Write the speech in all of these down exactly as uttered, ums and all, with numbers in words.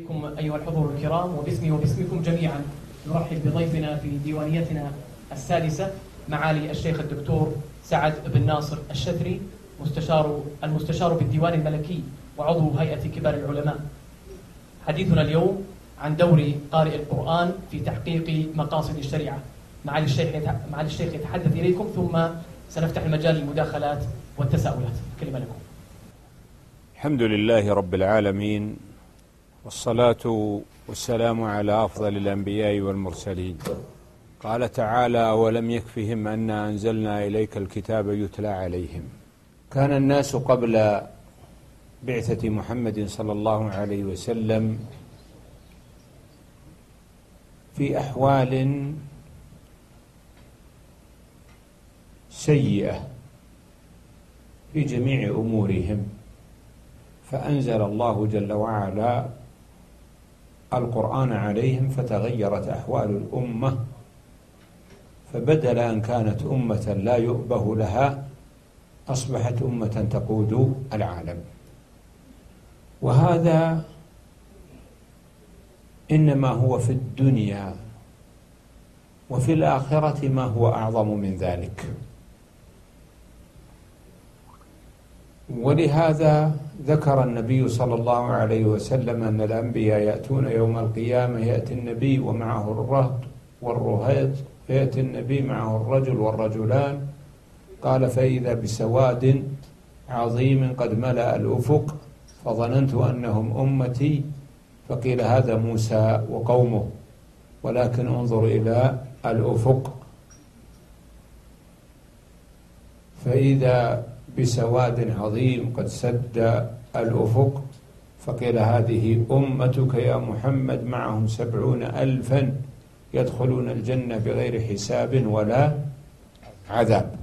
بكم أيها الحضور الكرام، وباسمي وباسمكم جميعا نرحب بضيفنا في ديوانيتنا السادسة معالي الشيخ الدكتور سعد بن ناصر الشثري، مستشار المستشار بالديوان الملكي وعضو هيئة كبار العلماء. حديثنا اليوم عن دور قارئ القرآن في تحقيق مقاصد الشريعة. معالي الشيخ معالي الشيخ يتحدث إليكم، ثم سنفتح المجال للمداخلات والتساؤلات. كلمة لكم. الحمد لله رب العالمين، والصلاة والسلام على أفضل الأنبياء والمرسلين. قال تعالى: ولم يكفهم أنا أنزلنا إليك الكتاب يتلى عليهم. كان الناس قبل بعثة محمد صلى الله عليه وسلم في أحوال سيئة في جميع أمورهم، فأنزل الله جل وعلا القرآن عليهم فتغيرت أحوال الأمة، فبدل أن كانت أمة لا يؤبه لها أصبحت أمة تقود العالم. وهذا إنما هو في الدنيا، وفي الآخرة ما هو أعظم من ذلك. ولهذا ذكر النبي صلى الله عليه وسلم أن الأنبياء يأتون يوم القيامة، يأتي النبي ومعه الرهط والرهيط، فيأتي النبي معه الرجل والرجلان، قال: فإذا بسواد عظيم قد ملأ الأفق، فظننت أنهم أمتي، فقيل هذا موسى وقومه، ولكن انظر إلى الأفق، فإذا بسواد عظيم قد سد الأفق، فقيل هذه أمتك يا محمد، معهم سبعون ألفا يدخلون الجنة بغير حساب ولا عذاب.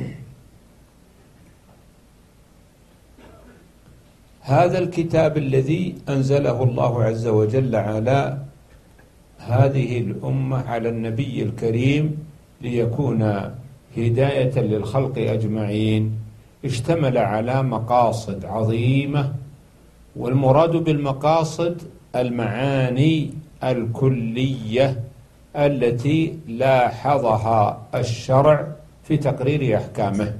هذا الكتاب الذي أنزله الله عز وجل على هذه الأمة، على النبي الكريم، ليكون هداية للخلق أجمعين، اشتمل على مقاصد عظيمة، والمراد بالمقاصد المعاني الكلية التي لاحظها الشرع في تقرير أحكامه.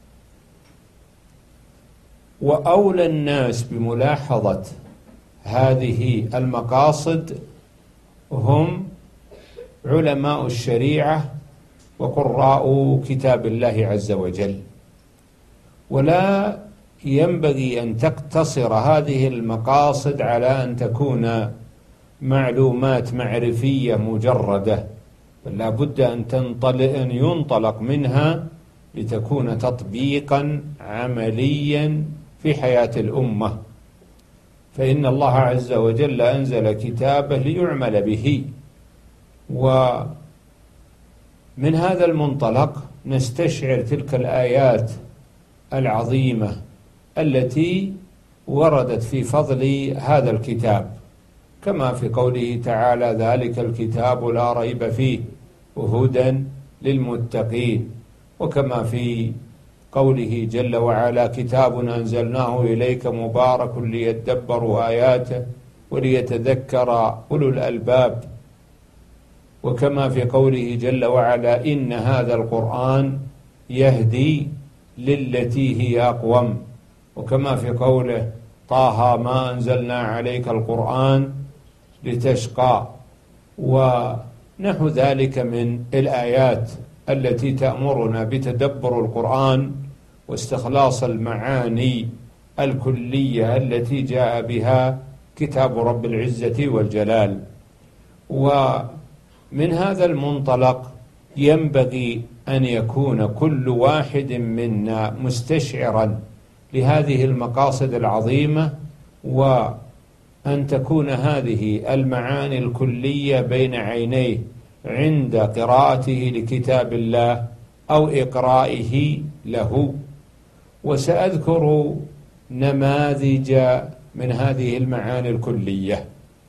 وأولى الناس بملاحظة هذه المقاصد هم علماء الشريعة وقراء كتاب الله عز وجل. ولا ينبغي أن تقتصر هذه المقاصد على أن تكون معلومات معرفية مجردة، بل لا بد أن تنطلق أن ينطلق منها لتكون تطبيقا عمليا في حياة الأمة. فإن الله عز وجل أنزل كتابه ليعمل به. ومن هذا المنطلق نستشعر تلك الآيات العظيمة التي وردت في فضل هذا الكتاب، كما في قوله تعالى: ذلك الكتاب لا ريب فيه وهدى للمتقين، وكما في قوله جل وعلا: كتاب أنزلناه إليك مبارك ليدبروا آياته وليتذكر أولو الألباب، وكما في قوله جل وعلا: إن هذا القرآن يهدي للتي هي أقوم، وكما في قوله: طه ما أنزلنا عليك القرآن لتشقى، ونحو ذلك من الآيات التي تأمرنا بتدبر القرآن واستخلاص المعاني الكلية التي جاء بها كتاب رب العزة والجلال. ومن هذا المنطلق ينبغي أن يكون كل واحد منا مستشعرا لهذه المقاصد العظيمة، وأن تكون هذه المعاني الكلية بين عينيه عند قراءته لكتاب الله أو إقرائه له. وسأذكر نماذج من هذه المعاني الكلية.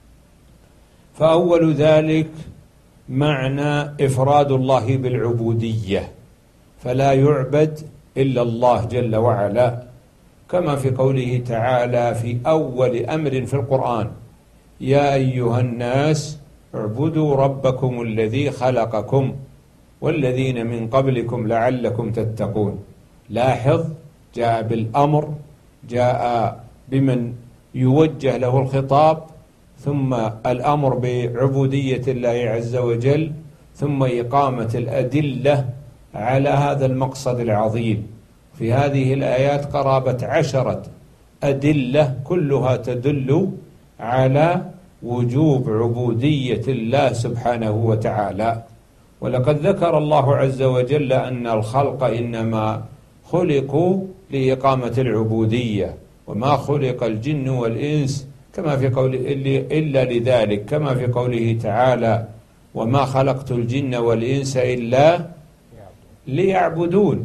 فأول ذلك معنى إفراد الله بالعبودية، فلا يعبد إلا الله جل وعلا، كما في قوله تعالى في أول أمر في القرآن: يا أيها الناس اعبدوا ربكم الذي خلقكم والذين من قبلكم لعلكم تتقون. لاحظ، جاء بالأمر، جاء بمن يوجه له الخطاب، ثم الأمر بعبودية الله عز وجل، ثم إقامة الأدلة على هذا المقصد العظيم. في هذه الآيات قرابة عشرة أدلة كلها تدل على وجوب عبودية الله سبحانه وتعالى. ولقد ذكر الله عز وجل أن الخلق إنما خلقوا لإقامة العبودية، وما خلق الجن والإنس كما في قول إلا لذلك، كما في قوله تعالى وما خلقت الجن والإنس إلا ليعبدون.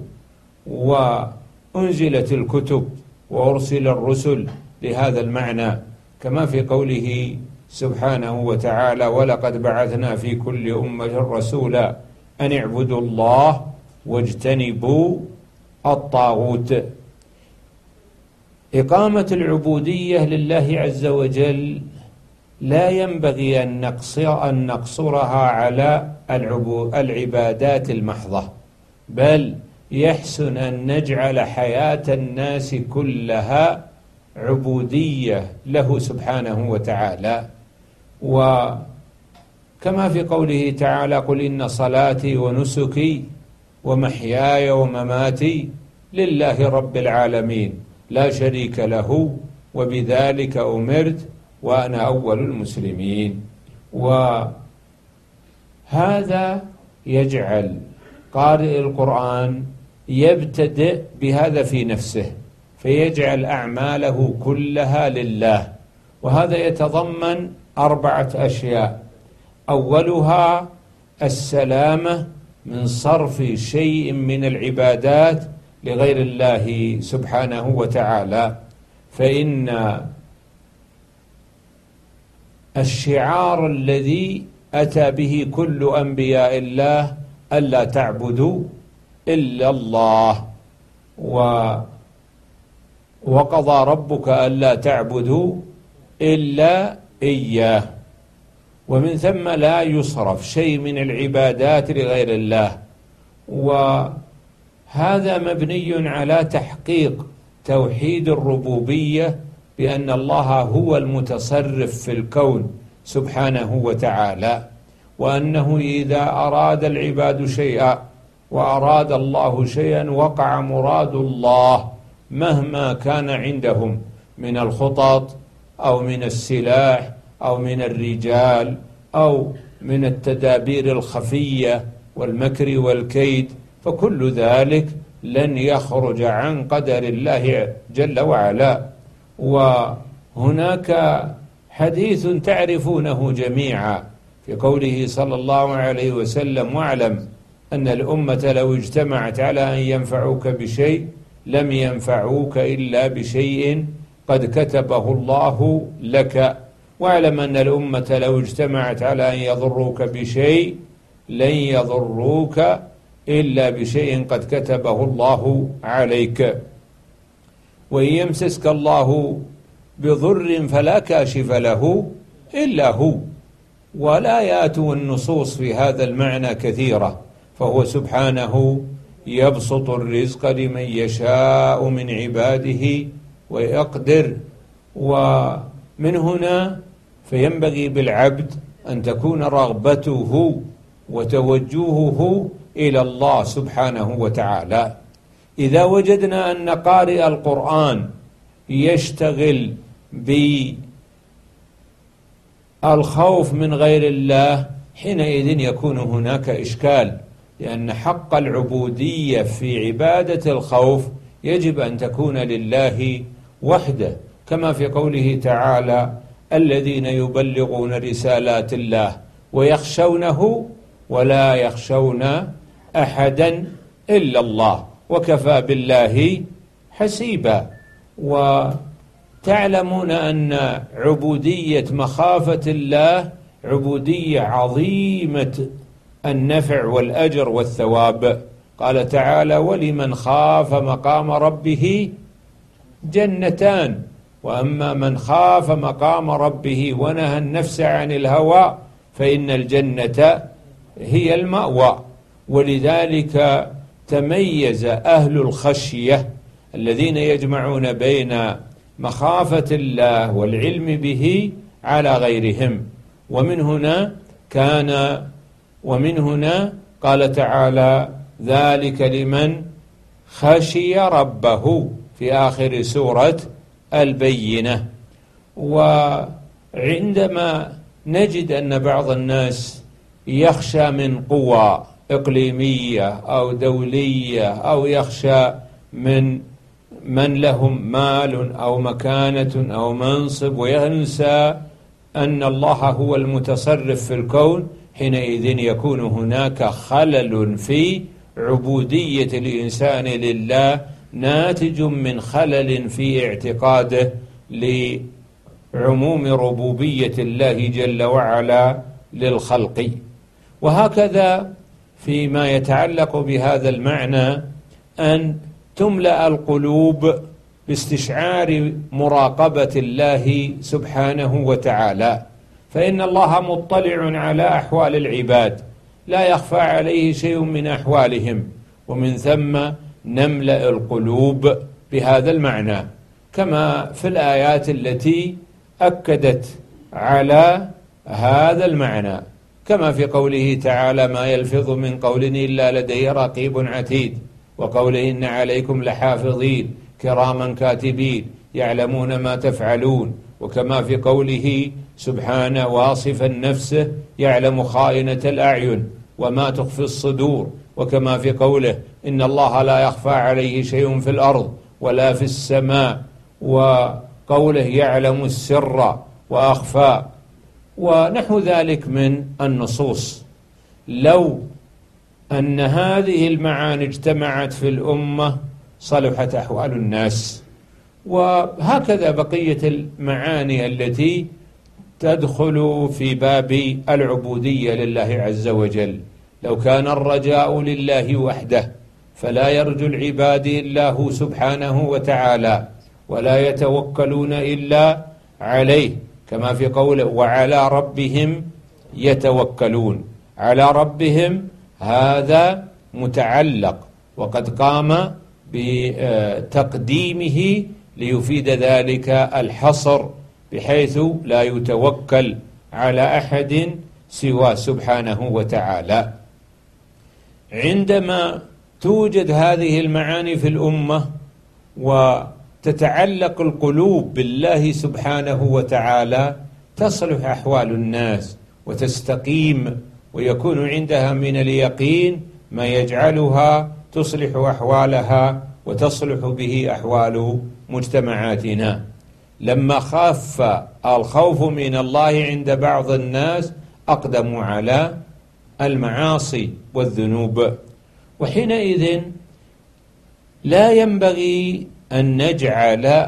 وأنزلت الكتب وأرسل الرسل لهذا المعنى، كما في قوله سبحانه وتعالى ولقد بعثنا في كل أمة رسولا أن اعبدوا الله واجتنبوا الطاغوت. إقامة العبودية لله عز وجل لا ينبغي أن نقصر أن نقصرها على العبادات المحضة، بل يحسن أن نجعل حياة الناس كلها عبودية له سبحانه وتعالى. وكما في قوله تعالى قل إن صلاتي ونسكي ومحياي ومماتي لله رب العالمين لا شريك له وبذلك أمرت وأنا أول المسلمين. وهذا يجعل قارئ القرآن يبتدئ بهذا في نفسه، فيجعل أعماله كلها لله. وهذا يتضمن أربعة أشياء: أولها السلامة من صرف شيء من العبادات لغير الله سبحانه وتعالى، فإن الشعار الذي أتى به كل أنبياء الله ألا تعبدوا إلا الله، وقضى ربك ألا تعبدوا إلا إياه، ومن ثم لا يصرف شيء من العبادات لغير الله. وهذا مبني على تحقيق توحيد الربوبية، بأن الله هو المتصرف في الكون سبحانه وتعالى، وأنه إذا أراد العباد شيئا وأراد الله شيئا وقع مراد الله مهما كان عندهم من الخطط أو من السلاح أو من الرجال أو من التدابير الخفية والمكر والكيد، فكل ذلك لن يخرج عن قدر الله جل وعلا. وهناك حديث تعرفونه جميعا في قوله صلى الله عليه وسلم واعلم أن الأمة لو اجتمعت على أن ينفعوك بشيء لم ينفعوك إلا بشيء قد كتبه الله لك، واعلم أن الأمة لو اجتمعت على أن يضروك بشيء لن يضروك إلا بشيء قد كتبه الله عليك. وإن يمسسك الله بضر فلا كاشف له إلا هو. والآيات والنصوص في هذا المعنى كثيرة، فهو سبحانه يبسط الرزق لمن يشاء من عباده ويقدر. ومن هنا فينبغي بالعبد أن تكون رغبته وتوجهه إلى الله سبحانه وتعالى. إذا وجدنا أن قارئ القرآن يشتغل بالخوف من غير الله، حينئذ يكون هناك إشكال، لأن حق العبودية في عبادة الخوف يجب أن تكون لله وحده، كما في قوله تعالى الذين يبلغون رسالات الله ويخشونه ولا يخشون أحدا إلا الله وكفى بالله حسيبا. وتعلمون أن عبودية مخافة الله عبودية عظيمة النفع والأجر والثواب. قال تعالى ولمن خاف مقام ربه جنتان وأما من خاف مقام ربه ونهى النفس عن الهوى فإن الجنة هي المأوى. ولذلك تميز أهل الخشية الذين يجمعون بين مخافة الله والعلم به على غيرهم. ومن هنا كان ومن هنا قال تعالى: ذلك لمن خشي ربه في آخر سورة البينة. وعندما نجد أن بعض الناس يخشى من قوى إقليمية أو دولية أو يخشى من من لهم مال أو مكانة أو منصب وينسى أن الله هو المتصرف في الكون، حينئذ يكون هناك خلل في عبودية الإنسان لله ناتج من خلل في اعتقاده لعموم ربوبية الله جل وعلا للخلق. وهكذا فيما يتعلق بهذا المعنى أن تملأ القلوب باستشعار مراقبة الله سبحانه وتعالى، فإن الله مطلع على أحوال العباد لا يخفى عليه شيء من أحوالهم، ومن ثم نملأ القلوب بهذا المعنى، كما في الآيات التي أكدت على هذا المعنى، كما في قوله تعالى: ما يلفظ من قول إلا لديه رقيب عتيد، وقوله: إن عليكم لحافظين كراما كاتبين يعلمون ما تفعلون، وكما في قوله سبحانه واصفا نفسه: يعلم خائنة الأعين وما تخفي الصدور، وكما في قوله: إن الله لا يخفى عليه شيء في الأرض ولا في السماء، وقوله: يعلم السر وأخفى، ونحو ذلك من النصوص. لو أن هذه المعاني اجتمعت في الأمة صلحت أحوال الناس. وهكذا بقية المعاني التي تدخل في باب العبودية لله عز وجل. لو كان الرجاء لله وحده فلا يرجو العباد إلا هو سبحانه وتعالى، ولا يتوكلون إلا عليه، كما في قوله: وعلى ربهم يتوكلون. على ربهم هذا متعلق، وقد قام بتقديمه ليفيد ذلك الحصر، بحيث لا يتوكل على أحد سوى سبحانه وتعالى. عندما توجد هذه المعاني في الأمة وتتعلق القلوب بالله سبحانه وتعالى تصلح أحوال الناس وتستقيم، ويكون عندها من اليقين ما يجعلها تصلح أحوالها وتصلح به أحوال مجتمعاتنا. لما خاف الخوف من الله عند بعض الناس أقدموا على المعاصي والذنوب، وحينئذ لا ينبغي أن نجعل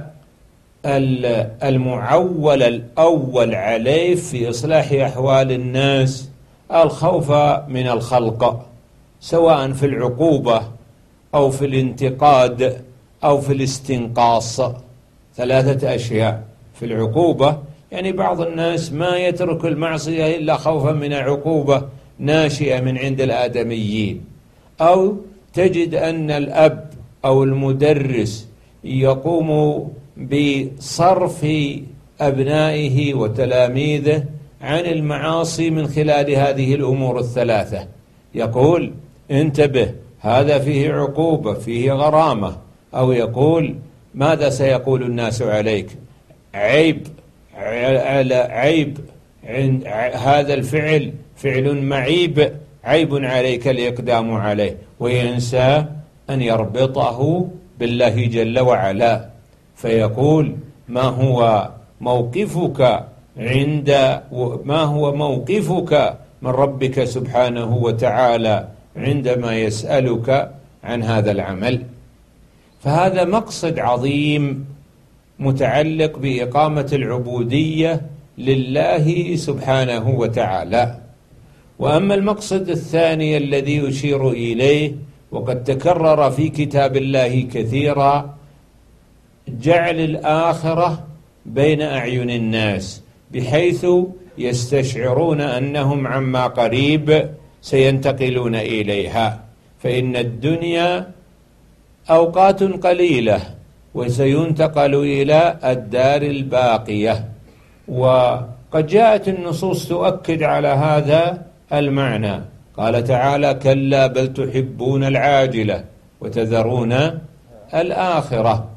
المعول الأول عليه في إصلاح أحوال الناس الخوف من الخلق، سواء في العقوبة أو في الانتقاد أو في الاستنقاص. ثلاثة أشياء: في العقوبة يعني بعض الناس ما يترك المعصية إلا خوفا من عقوبة ناشئة من عند الآدميين، أو تجد أن الأب أو المدرس يقوم بصرف أبنائه وتلاميذه عن المعاصي من خلال هذه الأمور الثلاثة. يقول: انتبه، هذا فيه عقوبة، فيه غرامة. أو يقول: ماذا سيقول الناس عليك؟ عيب على عيب، هذا الفعل فعل معيب، عيب عليك الإقدام عليه، وينسى أن يربطه بالله جل وعلا، فيقول: ما هو موقفك عند ما هو موقفك من ربك سبحانه وتعالى عندما يسألك عن هذا العمل. فهذا مقصد عظيم متعلق بإقامة العبودية لله سبحانه وتعالى. وأما المقصد الثاني الذي يشير إليه وقد تكرر في كتاب الله كثيرا: جعل الآخرة بين أعين الناس بحيث يستشعرون أنهم عما قريب سينتقلون إليها، فإن الدنيا أوقات قليلة وسينتقل إلى الدار الباقية. وقد جاءت النصوص تؤكد على هذا المعنى، قال تعالى: كلا بل تحبون العاجلة وتذرون الآخرة.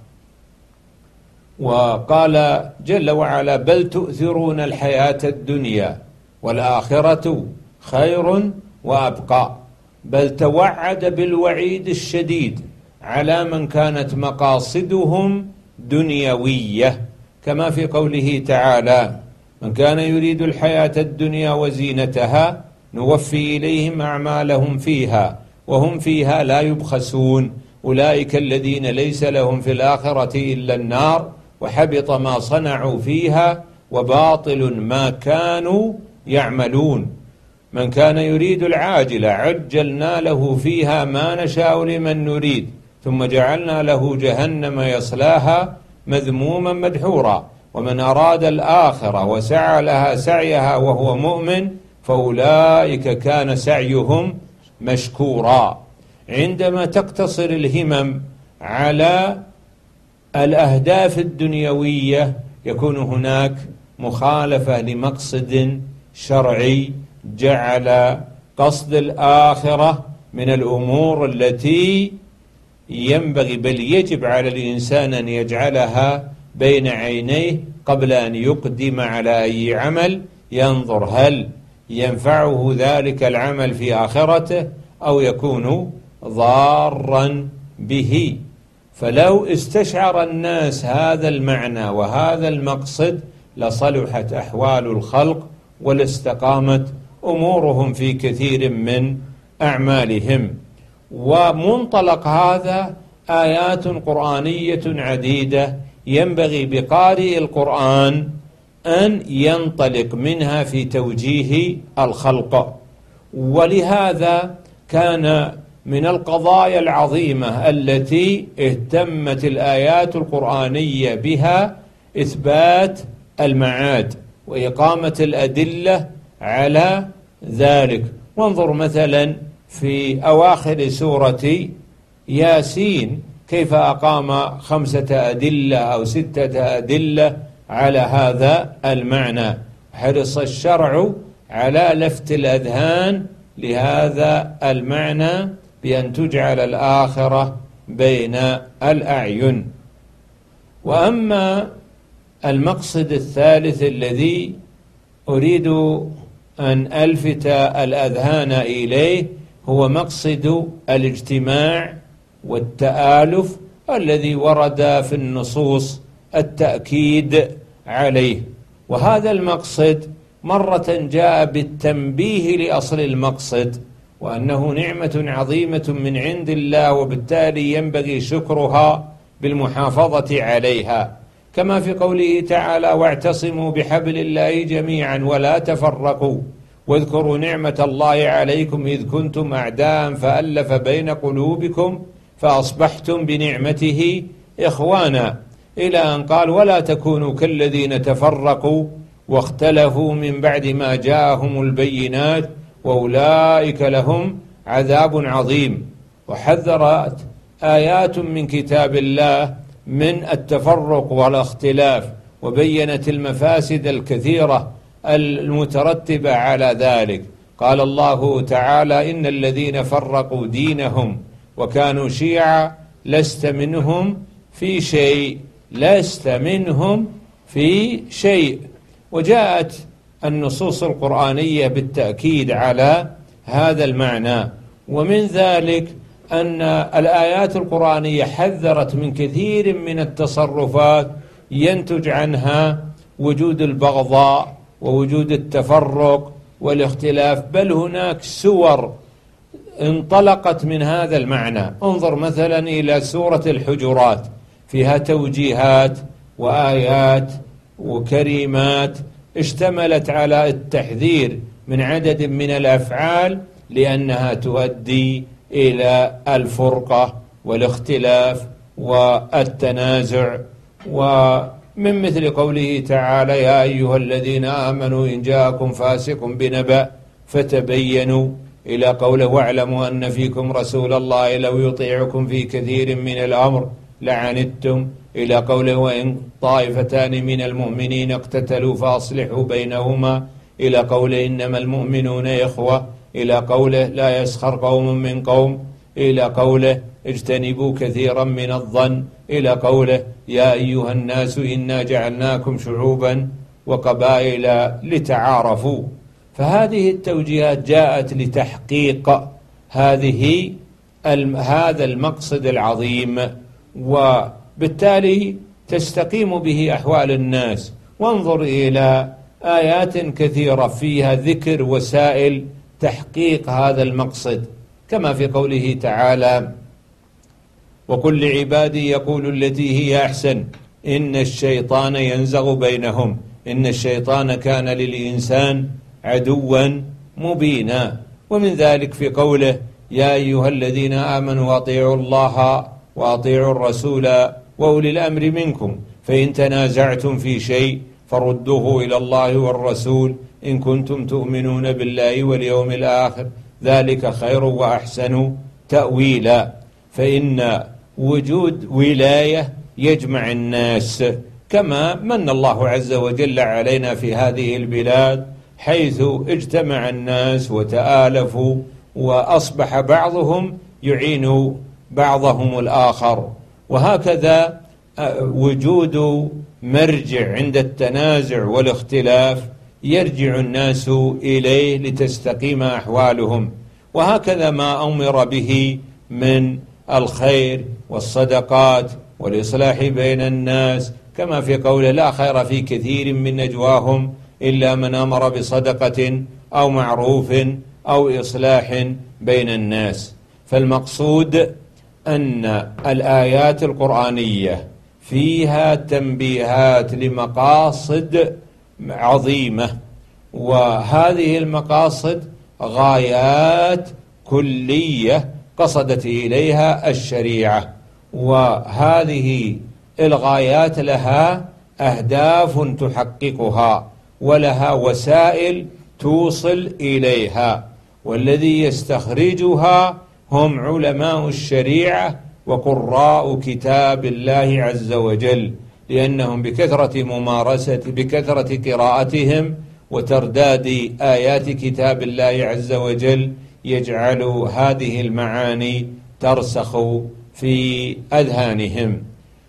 وقال جل وعلا: بل تؤثرون الحياة الدنيا والآخرة خير وأبقى. بل توعد بالوعيد الشديد على من كانت مقاصدهم دنيوية، كما في قوله تعالى: من كان يريد الحياة الدنيا وزينتها نوفي إليهم أعمالهم فيها وهم فيها لا يبخسون أولئك الذين ليس لهم في الآخرة إلا النار وحبط ما صنعوا فيها وباطل ما كانوا يعملون. من كان يريد العاجلة عجلنا له فيها ما نشاء لمن نريد ثم جعلنا له جهنم يصلاها مذموما مدحورا. ومن أراد الآخرة وسعى لها سعيها وهو مؤمن فأولئك كان سعيهم مشكورا. عندما تقتصر الهمم على الأهداف الدنيوية يكون هناك مخالفة لمقصد شرعي جعل قصد الآخرة من الأمور التي ينبغي بل يجب على الإنسان أن يجعلها بين عينيه قبل أن يقدم على أي عمل، ينظر هل ينفعه ذلك العمل في آخرته أو يكون ضارا به. فلو استشعر الناس هذا المعنى وهذا المقصد لصلحت أحوال الخلق ولاستقامت أمورهم في كثير من أعمالهم. ومنطلق هذا آيات قرآنية عديدة ينبغي بقارئ القرآن أن ينطلق منها في توجيه الخلق. ولهذا كان من القضايا العظيمة التي اهتمت الآيات القرآنية بها إثبات المعاد وإقامة الأدلة على ذلك. وانظر مثلا في أواخر سورة ياسين كيف أقام خمسة أدلة أو ستة أدلة على هذا المعنى. حرص الشرع على لفت الأذهان لهذا المعنى بأن تجعل الآخرة بين الأعين. وأما المقصد الثالث الذي أريد أن ألفت الأذهان إليه هو مقصد الاجتماع والتآلف الذي ورد في النصوص التأكيد عليه. وهذا المقصد مرة جاء بالتنبيه لأصل المقصد وأنه نعمة عظيمة من عند الله وبالتالي ينبغي شكرها بالمحافظة عليها، كما في قوله تعالى: واعتصموا بحبل الله جميعا ولا تفرقوا واذكروا نعمة الله عليكم إذ كنتم أعداء فألف بين قلوبكم فأصبحتم بنعمته إخوانا، إلى أن قال: ولا تكونوا كالذين تفرقوا واختلفوا من بعد ما جاءهم البينات وأولئك لهم عذاب عظيم. وحذرت آيات من كتاب الله من التفرق والاختلاف وبينت المفاسد الكثيرة المترتبة على ذلك. قال الله تعالى: إن الذين فرقوا دينهم وكانوا شيعا لست منهم في شيء لست منهم في شيء. وجاءت النصوص القرآنية بالتأكيد على هذا المعنى. ومن ذلك أن الآيات القرآنية حذرت من كثير من التصرفات ينتج عنها وجود البغضاء ووجود التفرق والاختلاف، بل هناك سور انطلقت من هذا المعنى. انظر مثلا إلى سورة الحجرات، فيها توجيهات وآيات وكريمات اشتملت على التحذير من عدد من الأفعال لأنها تؤدي إلى الفرقة والاختلاف والتنازع. ومن من مثل قوله تعالى: يا أيها الذين آمنوا إن جاءكم فاسق بنبأ فتبينوا، إلى قوله: واعلموا أن فيكم رسول الله لو يطيعكم في كثير من الأمر لعنتم، إلى قوله: وإن طائفتان من المؤمنين اقتتلوا فأصلحوا بينهما، إلى قوله: إنما المؤمنون إخوة، إلى قوله: لا يسخر قوم من قوم، إلى قوله: اجتنبوا كثيرا من الظن، إلى قوله: يا أيها الناس إنا جعلناكم شعوبا وقبائل لتعارفوا. فهذه التوجيهات جاءت لتحقيق هذه هذا المقصد العظيم، وبالتالي تستقيم به أحوال الناس. وانظر إلى آيات كثيرة فيها ذكر وسائل تحقيق هذا المقصد، كما في قوله تعالى: وقل لعبادي يقولوا التي هي أحسن إن الشيطان ينزغ بينهم إن الشيطان كان للإنسان عدوا مبينا. ومن ذلك في قوله: يا أيها الذين آمنوا أطيعوا الله وأطيعوا الرسول وأولي الأمر منكم فإن تنازعتم في شيء فردوه إلى الله والرسول إن كنتم تؤمنون بالله واليوم الآخر ذلك خير وأحسن تأويلا. فإن وجود ولاية يجمع الناس، كما من الله عز وجل علينا في هذه البلاد، حيث اجتمع الناس وتآلفوا وأصبح بعضهم يعين بعضهم الآخر. وهكذا وجود مرجع عند التنازع والاختلاف يرجع الناس إليه لتستقيم أحوالهم. وهكذا ما أمر به من الخير والصدقات والإصلاح بين الناس، كما في قوله: لا خير في كثير من نجواهم إلا من أمر بصدقة أو معروف أو إصلاح بين الناس. فالمقصود أن الآيات القرآنية فيها تنبيهات لمقاصد عظيمة، وهذه المقاصد غايات كلية قصدت إليها الشريعة، وهذه الغايات لها أهداف تحققها ولها وسائل توصل إليها، والذي يستخرجها هم علماء الشريعة وقراء كتاب الله عز وجل، لأنهم بكثرة ممارسة بكثرة قراءتهم وترداد آيات كتاب الله عز وجل يجعل هذه المعاني ترسخ في أذهانهم.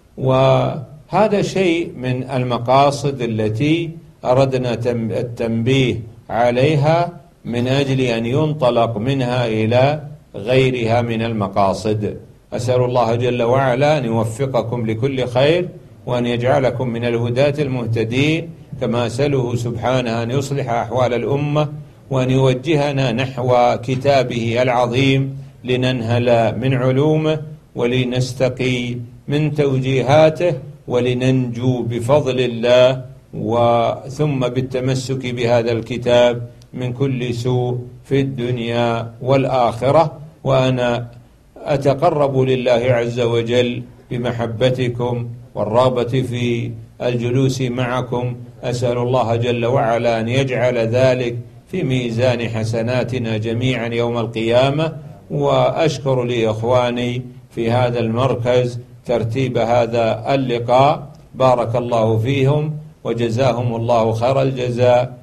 وهذا شيء من المقاصد التي أردنا التنبيه عليها من أجل أن ينطلق منها إلى غيرها من المقاصد. أسأل الله جل وعلا أن يوفقكم لكل خير وأن يجعلكم من الهداة المهتدين، كما أسأله سبحانه أن يصلح أحوال الأمة وأن يوجهنا نحو كتابه العظيم لننهل من علومه ولنستقي من توجيهاته ولننجو بفضل الله، وثم بالتمسك بهذا الكتاب من كل سوء في الدنيا والآخرة. وأنا أتقرب لله عز وجل بمحبتكم والرغبة في الجلوس معكم. أسأل الله جل وعلا أن يجعل ذلك في ميزان حسناتنا جميعا يوم القيامة. وأشكر لإخواني في هذا المركز ترتيب هذا اللقاء، بارك الله فيهم وجزاهم الله خير الجزاء،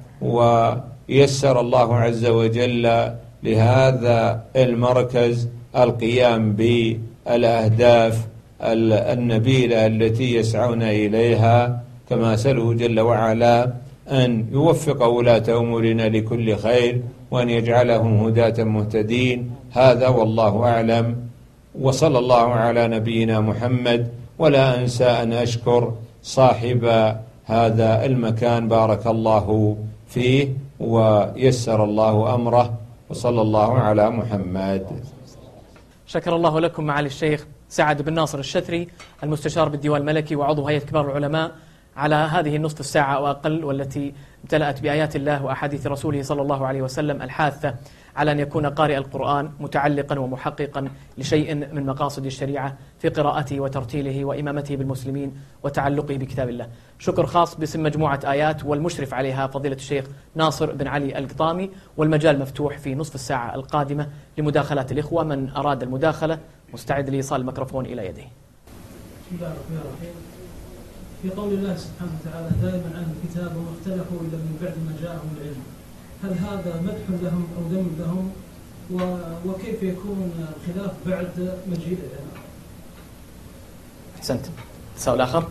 ويسر الله عز وجل لهذا المركز القيام بالأهداف النبيلة التي يسعون إليها، كما أسأله جل وعلا أن يوفق ولاة أمورنا لكل خير وأن يجعلهم هداة مهتدين. هذا والله أعلم، وصلى الله على نبينا محمد. ولا أنسى أن أشكر صاحب هذا المكان بارك الله فيه ويسر الله أمره، وصلى الله على محمد. شكر الله لكم معالي الشيخ سعد بن ناصر الشثري، المستشار بالديوان الملكي وعضو هيئة كبار العلماء، على هذه النصف الساعة أو أقل، والتي امتلأت بآيات الله وأحاديث رسوله صلى الله عليه وسلم الحاثة على أن يكون قارئ القرآن متعلقا ومحققا لشيء من مقاصد الشريعة في قراءته وترتيله وإمامته بالمسلمين وتعلقه بكتاب الله. شكر خاص باسم مجموعة آيات والمشرف عليها فضيلة الشيخ ناصر بن علي القطامي، والمجال مفتوح في نصف الساعة القادمة لمداخلات الإخوة. من أراد المداخلة مستعد لإيصال الميكروفون إلى يده. بسم الله الرحمن الرحيم. في قول الله سبحانه وتعالى دائما عن الكتاب وما اختلفوا إلا من بعد ما جاءهم العلم، هل هذا مدح لهم أو ذم لهم؟ وكيف يكون الخلاف بعد مجيء العلم؟ أحسنت. السؤال الآخر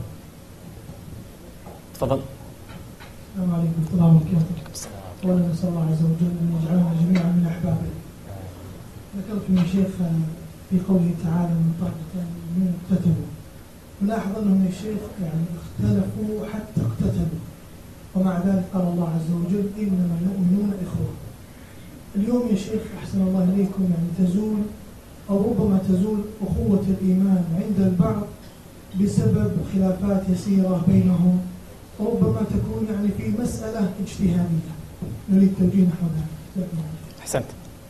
تفضل. السلام عليكم ورحمة الله وبركاته. وأنا نسأل الله عز وجل أن يجعلنا جميعا من أحبابه. ذكرت من شيخ في قوله تعالى من طائفة من اقتتلوا، نلاحظ أنهم يا شيخ يعني اختلفوا حتى اقتتلوا، ومع ذلك قال الله عز وجل إنما المؤمنون إخوة. اليوم يا شيخ أحسن الله إليكم يعني تزول أو ربما تزول أخوة الإيمان عند البعض بسبب خلافات يسيرة بينهم، وربما تكون يعني في مسألة اجتهادية. نريد توجيه نحو ذلك. أحسنت.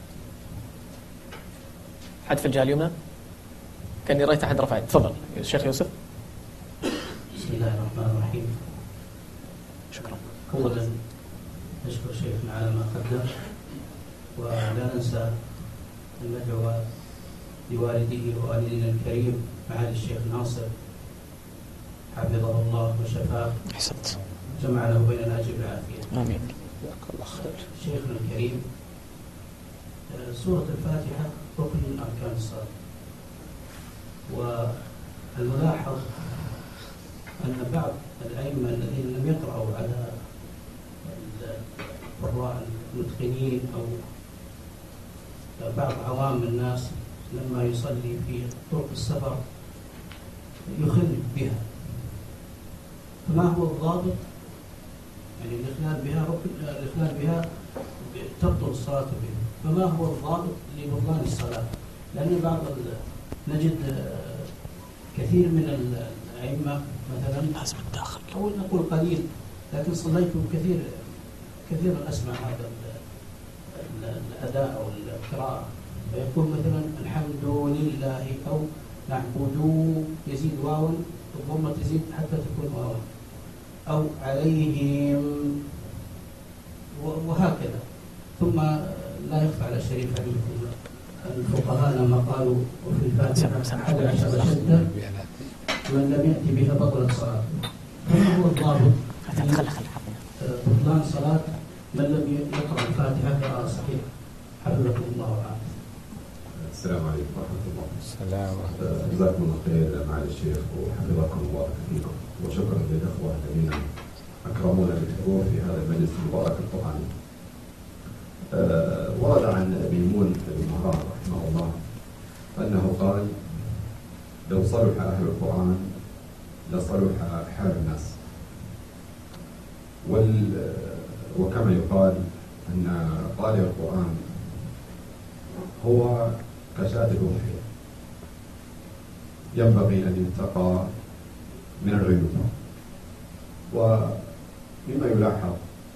حد في الجهة اليمنى؟ كأني رأيت أحد رفع. تفضل الشيخ يوسف. بسم الله الرحمن الرحيم. شكرا. أولا نشكر شيخنا على ما قدم، ولا ننسى أن ندعو لوالديه ووالدنا الكريم معالي الشيخ ناصر حفظه الله وشفاه. أحسنت. جمع له بين الأجر والعافية. آمين. شيخنا الكريم، سورة الفاتحة ركن من أركان الصلاة، والملاحظ أن بعض الأئمة الذين لم يقرأوا على القراء المتقنين أو بعض عوام الناس لما يصلي في طرق السفر يخل بها، فما هو الضابط؟ يعني الإخلال بها ركن، الإخلال بها تبطل الصلاة بها، فما هو الضابط لبطلان الصلاة؟ لأن بعض نجد كثير من الأئمة مثلا أو نقول قليل، لكن صليت كثير كثيرا أسمع هذا الأداء أو القراءة، فيقول مثلا الحمد لله أو نعبدوا يزيد واو، الضمة تزيد حتى تكون واو، أو عليهم، وهكذا. ثم لا يخفى على الشريف عليكم الفقهاء لما قالوا وفي الفاتحة أحد عشر شدة من لم يأتي بها بطلت صلاة. فما هو الضابط بطلان صلاة من لم يقرأ الفاتحة قراءة صحيحة؟ حفظكم الله وعافاكم. السلام عليكم ورحمة الله. السلام ورحمة الله. جزاكم الله خير معالي الشيخ وحفظكم الله فيكم، وشكرا للأخوة الذين أكرمونا بالحضور في هذا المجلس المبارك القرآني. أه ورد عن ميمون بن مهران رحمه الله أنه قال: لو صلح أهل القرآن لصلح حال الناس. وال وكما يقال أن قارئ القرآن هو كشاة الأضحية، ينبغي أن يتقى من العيوب. ومما يلاحظ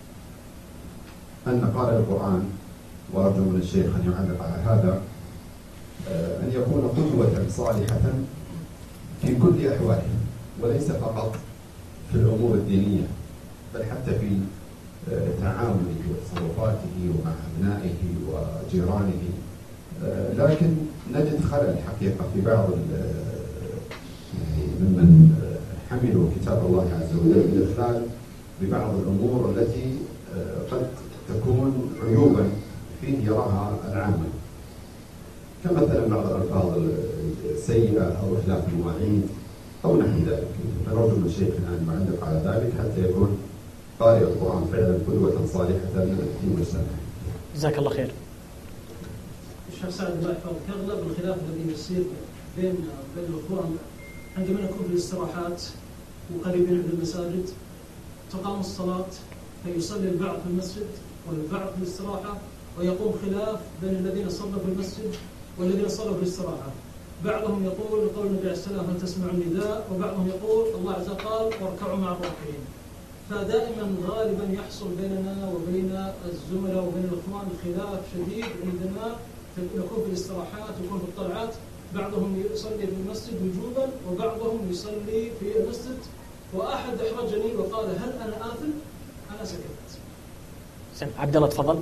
أن قارئ القرآن، وأرجو من الشيخ أن يعلق على هذا، أن يكون قدوة صالحة في كل أحواله، وليس فقط في الأمور الدينية، بل حتى في تعامله وتصرفاته ومع أبنائه وجيرانه. لكن نجد خلل حقيقة في بعض يعني ممن حملوا كتاب الله عز وجل بالإخلال ببعض الأمور التي قد تكون عيوبا فيه يراها العامة، كمثلا بعض الألفاظ السيئة أو إخلاف المواعيد أو نحو ذلك. فنرجو من شيخنا أن يعلق على ذلك حتى يكون قارئ القرآن فعلا قدوة صالحة في مجتمعه. جزاك الله خير. الشيخ سعد الله يحفظك، أغلب الخلاف الذي يصير بين بين الأخوان عندما نكون في الاستراحات وقريبين من المساجد تقام الصلاة فيصلي البعض في المسجد والبعض في الاستراحة، ويقوم خلاف بين الذين صلوا في المسجد والذين صلوا في الاستراحة. بعضهم يقول قول النبي عليه السلام هل تسمع النداء، وبعضهم يقول الله عز وجل قال واركعوا مع الراكعين. فدائما غالبا يحصل بيننا وبين الزملاء وبين الاخوان خلاف شديد عندما نكون في الاستراحات ويكون في الطلعات، بعضهم يصلي في المسجد وجوبا وبعضهم يصلي في المسجد، واحد احرجني وقال هل انا آثم؟ انا سكت. عبد الله تفضل.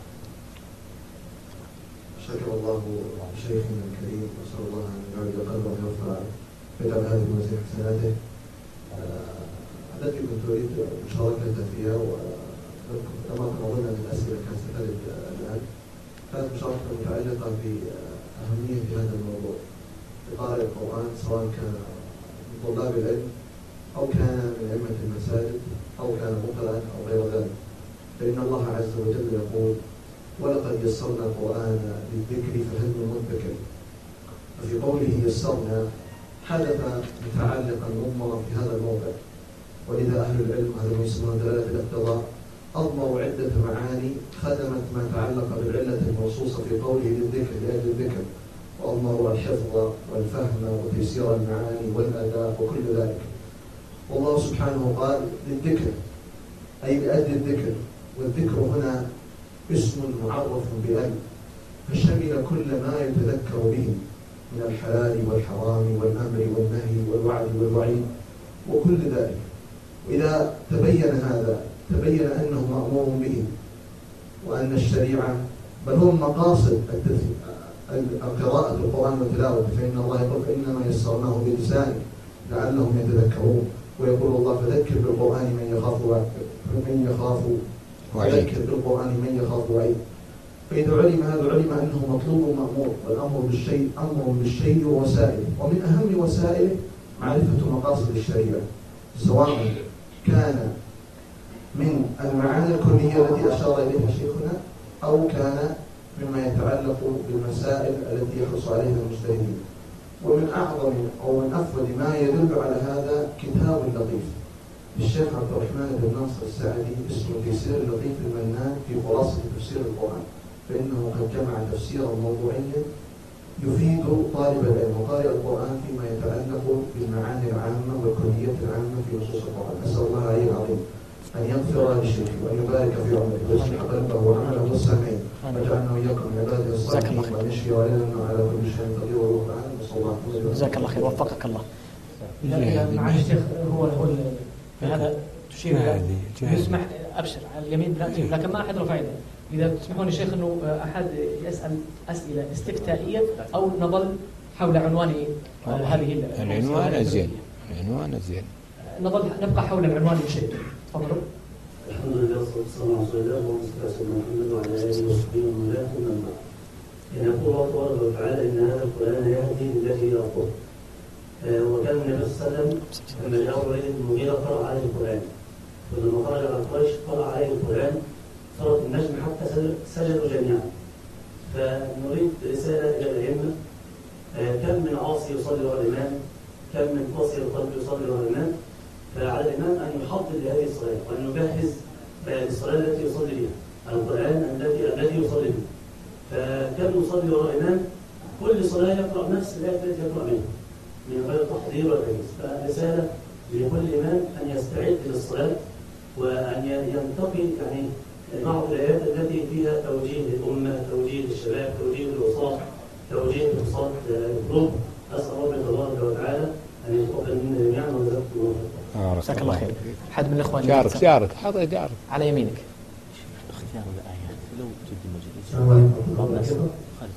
شكر الله شيخنا الكريم واسال الله ان يعود قلبه ويغفر ويجعل هذه المسيح حسناته. التي كنت اريد مشاركته فيها ولما كنا قلنا ان الاسئله كانت سترد الان، كانت مشاركه متعلقه باهميه هذا الموضوع لقارئ القران سواء كان من طلاب العلم او كان من ائمه المساجد او كان مقرئا او غير ذلك، فان الله عز وجل يقول ولقد يسرنا القرآن للذكر فهل من مدكر. وفي قوله يسرنا حدث متعلقا مضمرا في هذا الموضع، ولذا أهل العلم هذا يسمى دلالة الاقتضاء أضمروا عدة معاني خدمت ما تعلق بالعلة المنصوصة في قوله للذكر لأجل الذكر، وأضمروا الحفظ والفهم وتيسير المعاني والأداء وكل ذلك. والله سبحانه قال للذكر أي لأجل الذكر، والذكر هنا اسم معرف بأل فشمل كل ما يتذكر به من الحلال والحرام والأمر والنهي والوعد والوعيد وكل ذلك. وإذا تبين هذا تبين أنه مأمور به، وأن الشريعة بل هو مقاصد قراءة القرآن وتلاوته، فإن الله يقول إنما يسرناه بلسانك لعلهم يتذكرون، ويقول الله فذكر بالقرآن من يخاف من يخاف وذكر بالقرآن من يخاف وعيد. فإذا علم هذا علم أنه مطلوب ومأمور، والأمر بالشيء أمر بالشيء ووسائله، ومن أهم وسائله معرفة مقاصد الشريعة، سواء كان من المعاني الكلية التي أشار إليها شيخنا أو كان مما يتعلق بالمسائل التي يحرص عليها المجتهدين. ومن أعظم أو من أفضل ما يدل على هذا كتاب لطيف للشيخ عبد الرحمن بن ناصر السعدي اسمه تيسير لطيف المنان في خلاصة تفسير القرآن، فإنه قد جمع تفسيرا موضوعيا يفيد طالب العلم وقارئ القرآن فيما يتعلق بالمعاني العامة والكليات العامة في نصوص القرآن. أسأل الله العلي العظيم أن يغفر للشيخ وأن يبارك في عمره ويصلح قلبه وعمله والسامعين، ويجعلنا وإياكم من عباده الصالحين وأن يشفي والدنا على كل شيء قدير والله أعلم. وصلى الله عليه وسلم. جزاك الله خير وفقك الله. معالي الشيخ هو هو هذا تشير يسمح ابشر على اليمين لكن ما احد رفع يده. اذا تسمحون يا شيخ انه احد يسال اسئله استفتائيه او نظل حول عنوان هذه العنوان ازين العنوان ازين نظل نبقى حول العنوان ان شئتم. تفضلوا. الحمد لله والصلاه والسلام على رسول الله محمد وعلى اله وصحبه ومن والاه ثم بعد. يقول الله تبارك وتعالى ان هذا القران يهدي للتي هي اقوم. وكان النبي صلى الله عليه وسلم لما جاءه الوليد بن المغيرة قرأ عليه القرآن، ولما خرج على قريش قرأ عليه القرآن، صارت النجم حتى سجدوا جميعا. فنريد رسالة إلى الأئمة، كم من عاصي يصلي وراء الإمام، كم من قاسي القلب يصلي وراء الإمام، فعلى الإمام أن يحضر لهذه الصلاة وأن يجهز الصلاة التي يصلي بها، القرآن الذي الذي يصلي به. فكم يصلي وراء الإمام كل صلاة يقرأ نفس الآية التي يقرأ منها من غير تحضير ولا تجهيز. فرسالة لكل إمام أن يستعد للصلاة وأن ينتقي يعني بعض الآيات التي فيها توجيه للأمة، توجيه للشباب، توجيه للوساط، توجيه لوساط القلوب. أسأل الله تبارك وتعالى أن يتقبل منا جميعا ويرزقنا الله. جزاك الله خير. حد من الإخوان جارك جارك حاضر جارك على يمينك. اختيار الآيات لو تدي مجلس السلام عليكم ورحمة الله وبركاته. خلف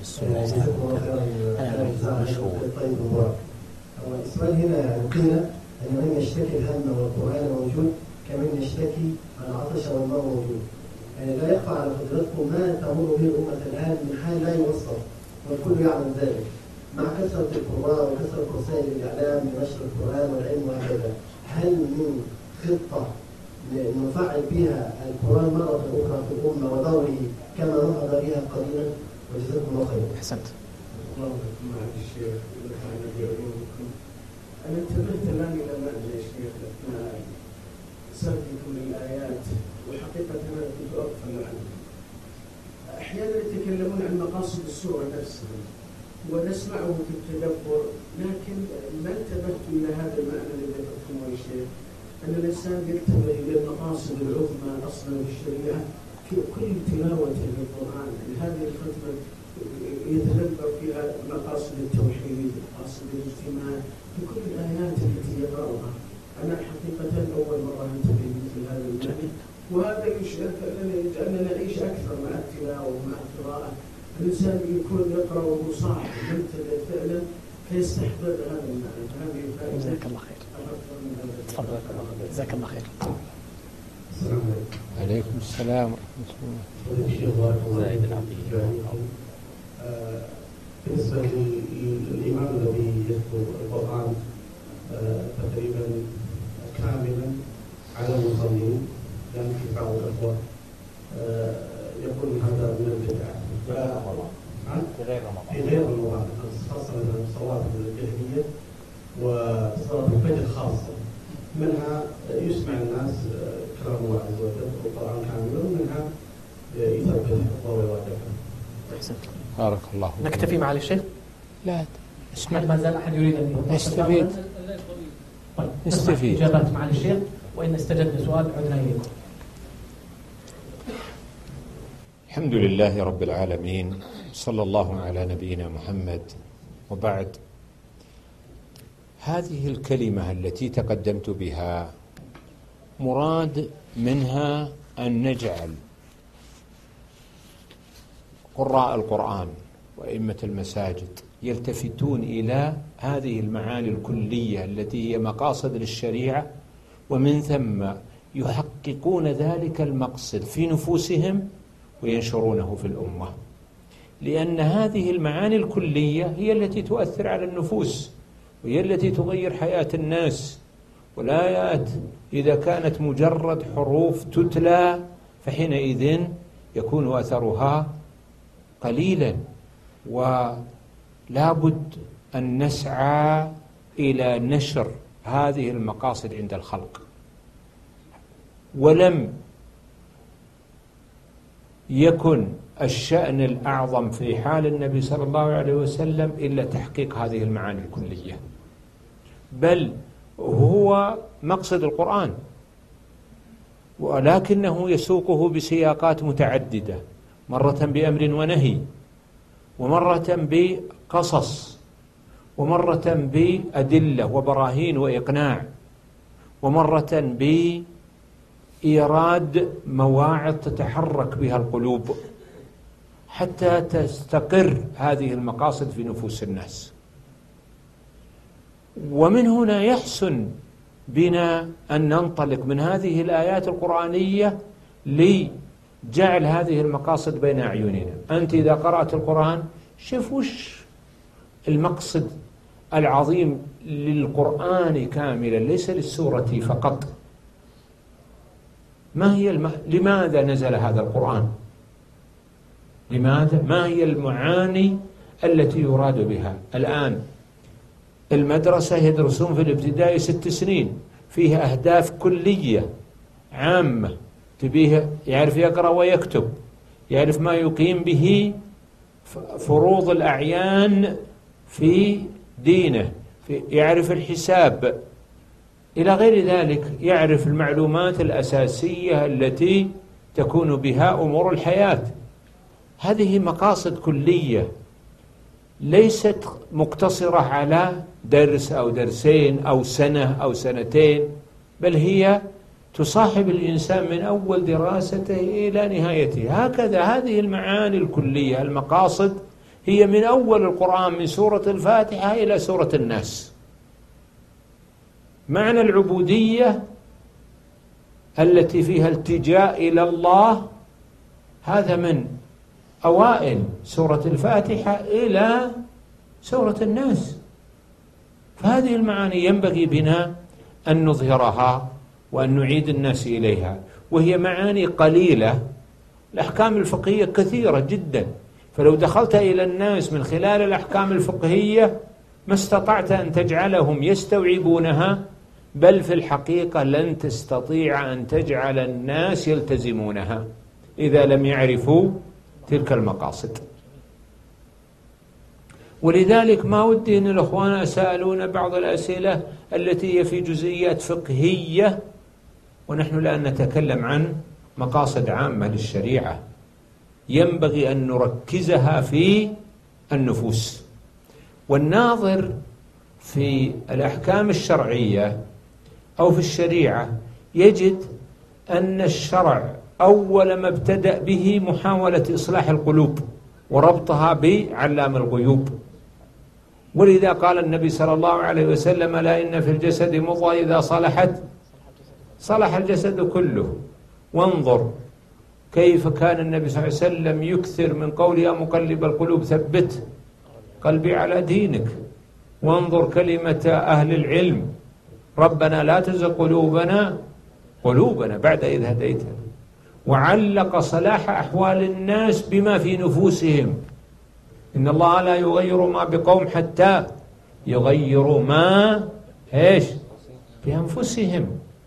السنة أنا مشهور. طيب مبارك. السؤال هنا قيل أن من يشتكي الهم والقرآن موجود كمن يشتكي العطش والماء موجود. يعني لا يخفى على فضيلتكم ما تمر به الأمة الآن من حال لا يوصف والكل يعلم ذلك، مع كثرة القراء وكثرة وسائل الإعلام لنشر القرآن والعلم وهكذا. هل من خطة نفعل بها القرآن مرة أخرى في الأمة ودوره كما نهض بها قليلا؟ وجزاكم الله خير. أحسنت. الله معك الشيخ أنا انتبهت الآن إلى معنى يا شيخ أثناء سردكم للآيات، وحقيقة أنا كنت أغفل عنه. أحيانا يتكلمون عن مقاصد السورة نفسها ونسمعه في التدبر، لكن ما انتبهت إلى هذا المعنى الذي ذكرتموه يا شيخ، أن الإنسان ينتبه إلى المقاصد العظمى أصلا في الشريعة في كل تلاوة للقرآن. هذه الختمة يتدبر فيها مقاصد التوحيد، مقاصد الاجتماع في كل الآيات التي يقرأها. أنا حقيقة أول مرة أنتبه مثل هذا المعنى، وهذا يجعلنا نعيش أكثر مع التلاوة ومع القراءة. الإنسان يكون يقرأ وهو صاحي منتبه فعلا فيستحضر هذا المعنى. هذه فائدة. جزاك الله خير. تفضل. جزاك الله خير. السلام عليكم. عليكم السلام ورحمة الله. الشيخ بارك الله فيكم. بالنسبة للإمام الذي يذكر القرآن تقريبا كاملا على المصلين، لأن في بعض الأخوة يقول هذا من البدع في غير رمضان في غير رمضان خاصة الصلاة الجهرية وصلاة الفجر خاصة، منها يسمع الناس كلام الله عز وجل والقرآن كاملا، ومنها يثبت حفظه ويواجهه. بارك الله. نكتفي مع الشيخ؟ لا اسمع، ما زال أحد يريد أن نستفيد. طيب نستفيد. إجابات مع الشيخ، وإن استجبنا سؤال عدنا إليكم. الحمد لله رب العالمين، صلى الله على نبينا محمد، وبعد. هذه الكلمة التي تقدمت بها مراد منها أن نجعل قراء القرآن وأئمة المساجد يلتفتون إلى هذه المعاني الكلية التي هي مقاصد للشريعة، ومن ثم يحققون ذلك المقصد في نفوسهم وينشرونه في الأمة، لأن هذه المعاني الكلية هي التي تؤثر على النفوس وهي التي تغير حياة الناس. والآيات إذا كانت مجرد حروف تتلى فحينئذ يكون أثرها قليلا، ولا بد أن نسعى إلى نشر هذه المقاصد عند الخلق. ولم يكن الشأن الأعظم في حال النبي صلى الله عليه وسلم إلا تحقيق هذه المعاني الكلية، بل هو مقصد القرآن، ولكنه يسوقه بسياقات متعددة، مرة بأمر ونهي، ومرة بقصص، ومرة بأدلة وبراهين وإقناع، ومرة بإيراد مواعظ تتحرك بها القلوب حتى تستقر هذه المقاصد في نفوس الناس. ومن هنا يحسن بنا أن ننطلق من هذه الآيات القرآنية لجعل هذه المقاصد بين أعيننا. أنت إذا قرأت القرآن شوف وش المقصد العظيم للقرآن كاملا، ليس للسورة فقط. ما هي الم... لماذا نزل هذا القرآن؟ لماذا؟ ما هي المعاني التي يراد بها؟ الآن المدرسة يدرسون في الابتدائي ست سنين، فيها أهداف كلية عامة، تبيه يعرف يقرأ ويكتب، يعرف ما يقيم به فروض الأعيان في دينه، في يعرف الحساب إلى غير ذلك، يعرف المعلومات الأساسية التي تكون بها أمور الحياة. هذه مقاصد كلية ليست مقتصرة على درس أو درسين أو سنة أو سنتين، بل هي تصاحب الإنسان من أول دراسته إلى نهايته. هكذا هذه المعاني الكلية المقاصد هي من أول القرآن من سورة الفاتحة إلى سورة الناس. معنى العبودية التي فيها التجاء إلى الله هذا من أوائل سورة الفاتحة إلى سورة الناس. فهذه المعاني ينبغي بنا أن نظهرها وأن نعيد الناس إليها، وهي معاني قليلة. الأحكام الفقهية كثيرة جدا، فلو دخلت إلى الناس من خلال الأحكام الفقهية ما استطعت أن تجعلهم يستوعبونها، بل في الحقيقة لن تستطيع أن تجعل الناس يلتزمونها إذا لم يعرفوا تلك المقاصد. ولذلك ما ودي أن الأخوان يسألون بعض الأسئلة التي هي في جزئيات فقهية، ونحن الآن نتكلم عن مقاصد عامة للشريعة ينبغي أن نركزها في النفوس. والناظر في الأحكام الشرعية أو في الشريعة يجد أن الشرع أول ما ابتدأ به محاولة إصلاح القلوب وربطها بعلام الغيوب. ولذا قال النبي صلى الله عليه وسلم: لا إن في الجسد مضغة إذا صلحت صلح الجسد كله. وانظر كيف كان النبي صلى الله عليه وسلم يكثر من قول: يا مقلب القلوب ثبت قلبي على دينك. وانظر كلمة أهل العلم: ربنا لا تزغ قلوبنا قلوبنا بعد إذ هديتنا. وعلق صلاح أحوال الناس بما في نفوسهم: إن الله لا يغير ما بقوم حتى يغيروا ما إيش بأنفسهم.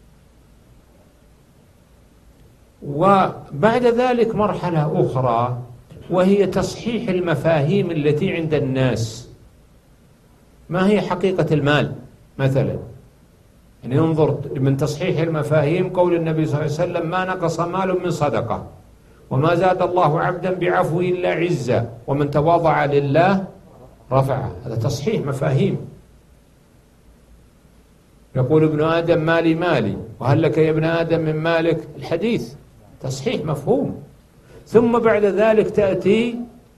وبعد ذلك مرحلة أخرى وهي تصحيح المفاهيم التي عند الناس. ما هي حقيقة المال مثلا؟ يعني ننظر من تصحيح المفاهيم قول النبي صلى الله عليه وسلم: ما نقص مال من صدقة وما زاد الله عبدا بعفو إلا عزة ومن تواضع لله رفعه. هذا تصحيح مفاهيم. يقول ابن آدم مالي مالي وهل لك يا ابن آدم من مالك، الحديث تصحيح مفهوم. ثم بعد ذلك تأتي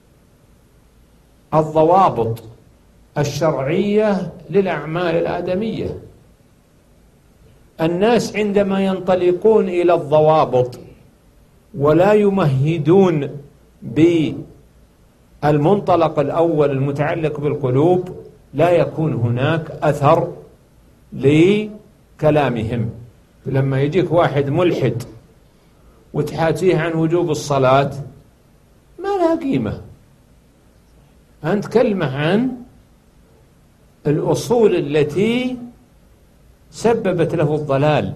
الضوابط الشرعية للأعمال الآدمية. الناس عندما ينطلقون إلى الضوابط ولا يمهدون بالمنطلق الأول المتعلق بالقلوب لا يكون هناك أثر لكلامهم. لما يجيك واحد ملحد وتحاتيه عن وجوب الصلاة ما لها قيمة. أنت كلمة عن الأصول التي سببت له الضلال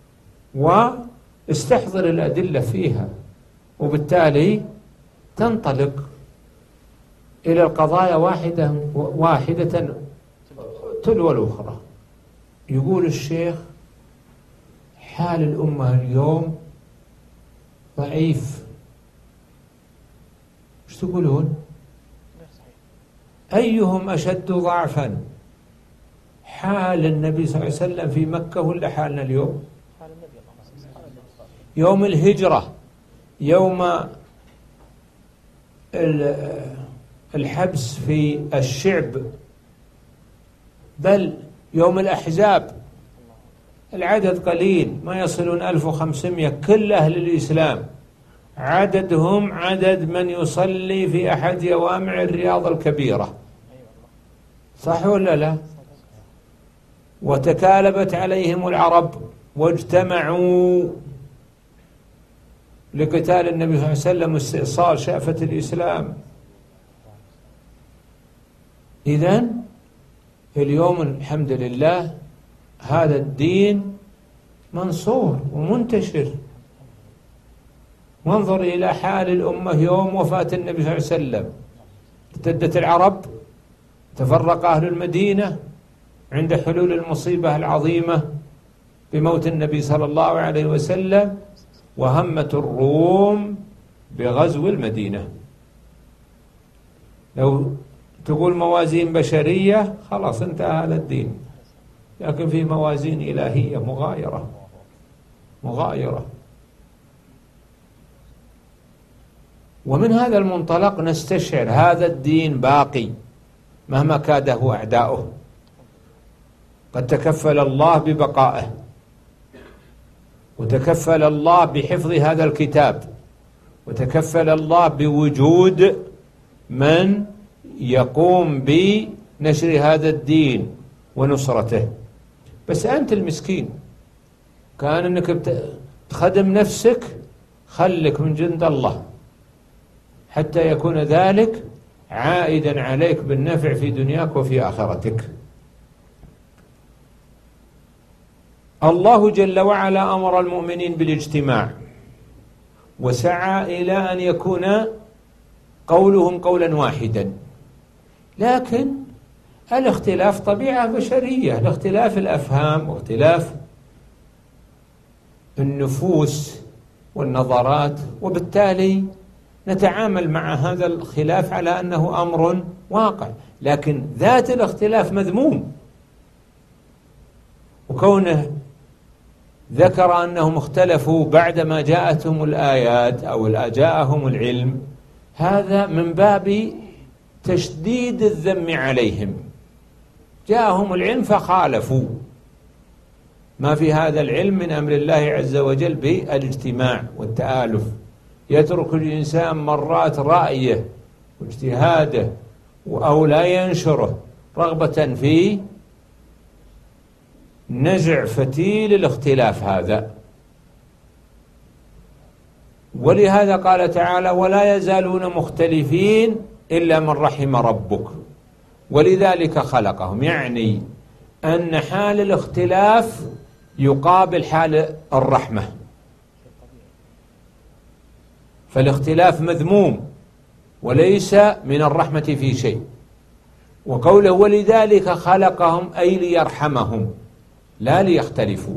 واستحضر الأدلة فيها، وبالتالي تنطلق إلى القضايا واحدة واحدة تلو الأخرى. يقول الشيخ: حال الأمة اليوم ضعيف. ايش تقولون؟ أيهم أشد ضعفا، حال النبي صلى الله عليه وسلم في مكة ولا حالنا اليوم؟ يوم الهجرة، يوم الحبس في الشعب، بل يوم الأحزاب العدد قليل ما يصلون ألف وخمسمائة، كل أهل الإسلام عددهم عدد من يصلي في أحد يوامع الرياض الكبيرة، صح ولا لا؟ وتكالبت عليهم العرب واجتمعوا لقتال النبي صلى الله عليه وسلم واستئصال شأفة الإسلام. إذن اليوم الحمد لله هذا الدين منصور ومنتشر. وانظر إلى حال الأمة يوم وفاة النبي صلى الله عليه وسلم، ارتدت العرب، تفرق أهل المدينة عند حلول المصيبة العظيمة بموت النبي صلى الله عليه وسلم، وهمت الروم بغزو المدينة. لو تقول موازين بشرية خلاص انتهى هذا الدين، لكن في موازين إلهية مغايرة مغايرة. ومن هذا المنطلق نستشعر هذا الدين باقي مهما كاده أعداؤه. قد تكفل الله ببقائه، وتكفل الله بحفظ هذا الكتاب، وتكفل الله بوجود من يقوم بنشر هذا الدين ونصرته. بس أنت المسكين كان أنك تخدم نفسك، خلك من جند الله حتى يكون ذلك عائدا عليك بالنفع في دنياك وفي آخرتك. الله جل وعلا أمر المؤمنين بالاجتماع، وسعى إلى أن يكون قولهم قولا واحدا. لكن الاختلاف طبيعة بشرية، الاختلاف الأفهام واختلاف النفوس والنظرات، وبالتالي نتعامل مع هذا الخلاف على أنه أمر واقع، لكن ذات الاختلاف مذموم. وكونه ذكر أنهم اختلفوا بعدما جاءتهم الآيات أو جاءهم العلم، هذا من باب تشديد الذم عليهم. جاءهم العلم فخالفوا، ما في هذا العلم من أمر الله عز وجل بالاجتماع والتآلف. يترك الإنسان مرات رأيه واجتهاده أو لا ينشره رغبة في نزع فتيل الاختلاف هذا. ولهذا قال تعالى: ولا يزالون مختلفين إلا من رحم ربك ولذلك خلقهم، يعني أن حال الاختلاف يقابل حال الرحمة، فالاختلاف مذموم وليس من الرحمة في شيء. وقوله ولذلك خلقهم أي ليرحمهم لا ليختلفوا.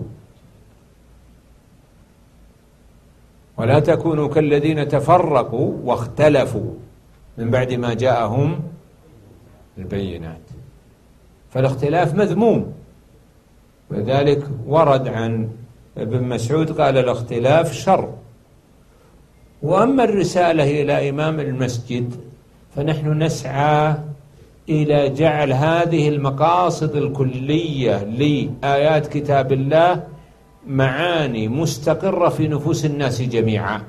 ولا تكونوا كالذين تفرقوا واختلفوا من بعد ما جاءهم البينات. فالاختلاف مذموم، وذلك ورد عن ابن مسعود قال الاختلاف شر. وأما الرسالة إلى إمام المسجد فنحن نسعى إلى جعل هذه المقاصد الكلية لآيات كتاب الله معاني مستقرة في نفوس الناس جميعا.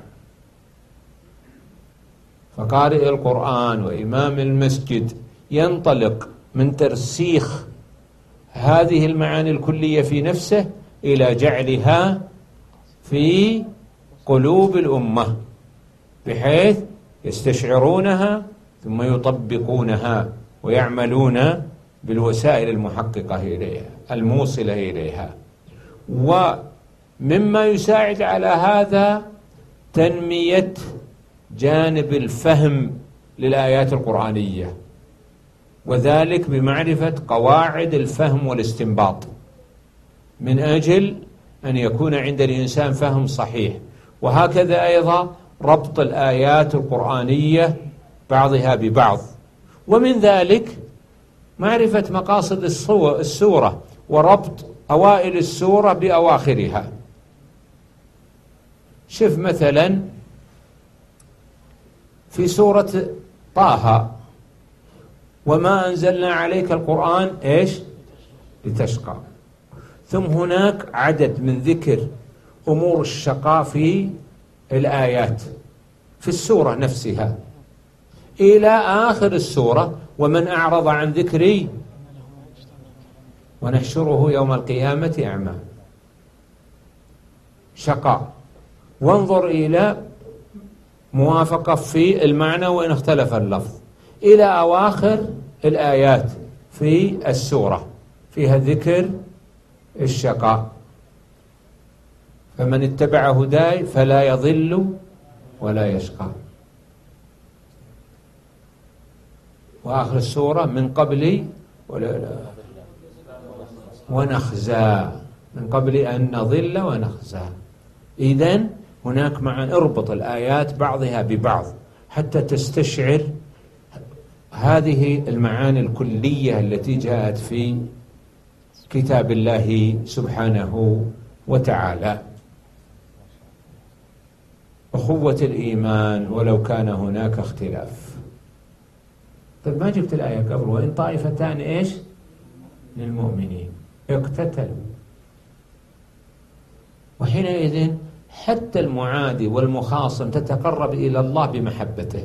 فقارئ القرآن وإمام المسجد ينطلق من ترسيخ هذه المعاني الكلية في نفسه إلى جعلها في قلوب الأمة بحيث يستشعرونها ثم يطبقونها ويعملون بالوسائل المحققة إليها الموصلة إليها. ومما يساعد على هذا تنمية جانب الفهم للآيات القرآنية، وذلك بمعرفة قواعد الفهم والاستنباط من أجل أن يكون عند الإنسان فهم صحيح. وهكذا أيضا ربط الآيات القرآنية بعضها ببعض، ومن ذلك معرفة مقاصد السورة وربط أوائل السورة بأواخرها. شوف مثلا في سورة طه: وما أنزلنا عليك القرآن إيش لتشقى. ثم هناك عدد من ذكر أمور الشقاء في الآيات في السورة نفسها إلى آخر السورة: ومن أعرض عن ذكري ونحشره يوم القيامة أعمى. شقاء. وانظر إلى موافقة في المعنى وإن اختلف اللفظ إلى أواخر الآيات في السورة فيها ذكر الشقاء: فمن اتبع هداي فلا يضل ولا يشقى. وآخر السورة: من قبل ونخزى، من قبل أن نضل ونخزى. إذن هناك معا اربط الآيات بعضها ببعض حتى تستشعر هذه المعاني الكلية التي جاءت في كتاب الله سبحانه وتعالى. أخوة الإيمان ولو كان هناك اختلاف. طيب ما جبت الآية قبل: وإن طائفتان إيش للمؤمنين اقتتلوا. وحينئذ حتى المعادي والمخاصم تتقرب إلى الله بمحبته.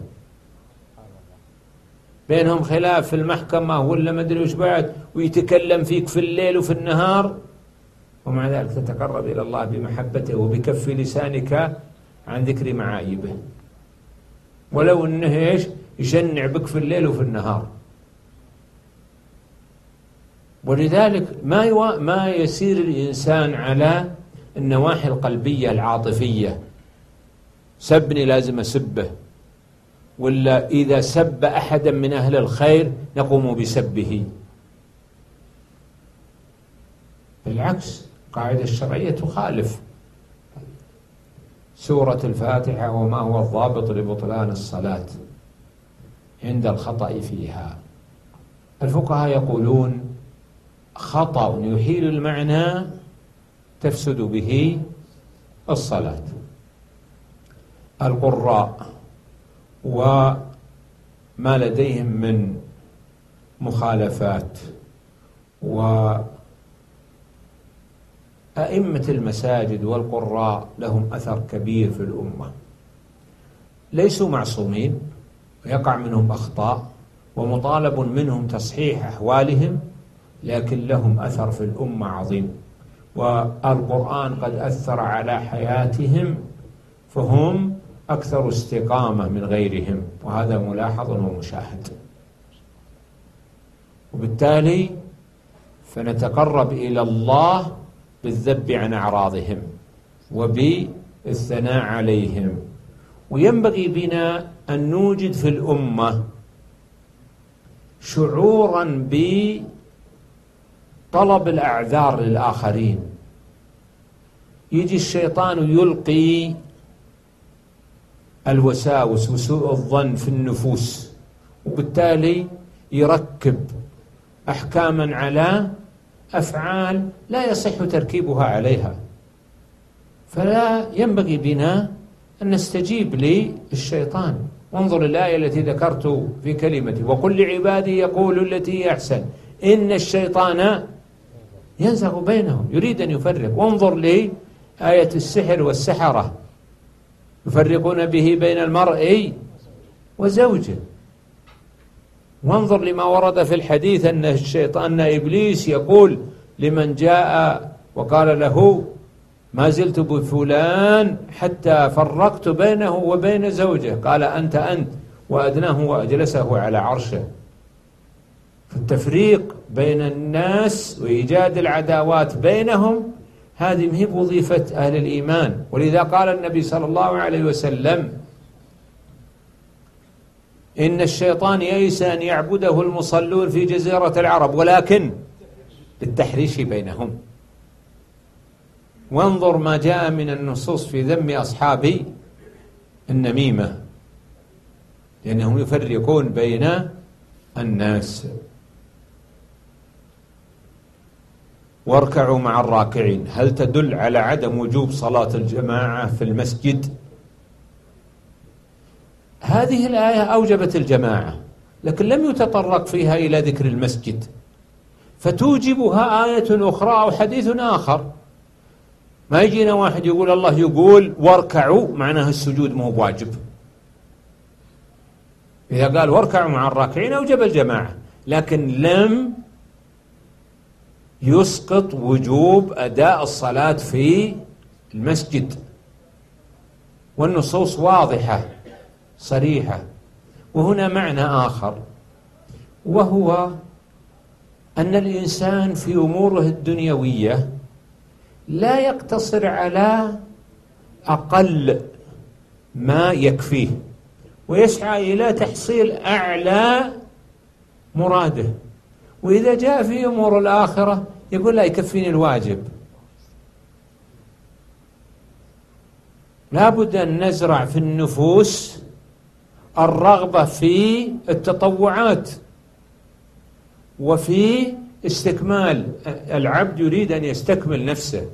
بينهم خلاف في المحكمة ولا ما أدري وش بعد، ويتكلم فيك في الليل وفي النهار، ومع ذلك تتقرب إلى الله بمحبته وبكف لسانك عن ذكر معايبه، ولو أنه إيش يشنع بك في الليل وفي النهار. ولذلك ما يو... ما يسير الإنسان على النواحي القلبية العاطفية: سبني لازم أسبه، ولا إذا سب أحدا من أهل الخير نقوم بسبه. بالعكس، القاعدة الشرعية تخالف. سورة الفاتحة وما هو الضابط لبطلان الصلاة عند الخطأ فيها؟ الفقهاء يقولون خطأ يحيل المعنى تفسد به الصلاة. القراء وما لديهم من مخالفات وأئمة المساجد والقراء لهم أثر كبير في الأمة، ليسوا معصومين، يقع منهم أخطاء ومطالب منهم تصحيح أحوالهم، لكن لهم أثر في الأمة عظيم، والقرآن قد أثر على حياتهم فهم أكثر استقامة من غيرهم، وهذا ملاحظ ومشاهد. وبالتالي فنتقرب إلى الله بالذب عن أعراضهم وبالثناء عليهم. وينبغي بنا أن نوجد في الأمة شعورا بطلب الأعذار للآخرين. يجي الشيطان يلقي الوساوس وسوء الظن في النفوس، وبالتالي يركب أحكاما على أفعال لا يصح تركيبها عليها. فلا ينبغي بنا أن نستجيب للشيطان. وانظر الآية التي ذكرت في كلمتي: وقل لعبادي يقولوا التي هي أحسن إن الشيطان ينزغ بينهم، يريد أن يفرق. وانظر لآية السحر والسحرة يفرقون به بين المرء وزوجه. وانظر لما ورد في الحديث أن الشيطان أن إبليس يقول لمن جاء وقال له ما زلت بفلان حتى فرقت بينه وبين زوجه، قال أنت أنت، وأدناه وأجلسه على عرشه. فالتفريق بين الناس وإيجاد العداوات بينهم هذه مهي وظيفة أهل الإيمان. ولذا قال النبي صلى الله عليه وسلم: إن الشيطان يئس أن يعبده المصلون في جزيرة العرب ولكن بالتحريش بينهم. وانظر ما جاء من النصوص في ذم أصحاب النميمة، لأنهم يفرقون بين الناس. واركعوا مع الراكعين، هل تدل على عدم وجوب صلاة الجماعة في المسجد؟ هذه الآية أوجبت الجماعة، لكن لم يتطرق فيها إلى ذكر المسجد، فتوجبها آية أخرى أو حديث آخر. ما يجينا واحد يقول الله يقول واركعوا معناه السجود مو بواجب. إذا قال واركعوا مع الراكعين أوجب الجماعة، لكن لم يسقط وجوب أداء الصلاة في المسجد. والنصوص واضحة صريحة. وهنا معنى آخر، وهو أن الإنسان في أموره الدنيوية لا يقتصر على أقل ما يكفيه، ويسعى إلى تحصيل أعلى مراده. وإذا جاء في أمور الآخرة يقول لا يكفيني الواجب. لا بد أن نزرع في النفوس الرغبة في التطوعات وفي استكمال. العبد يريد أن يستكمل نفسه.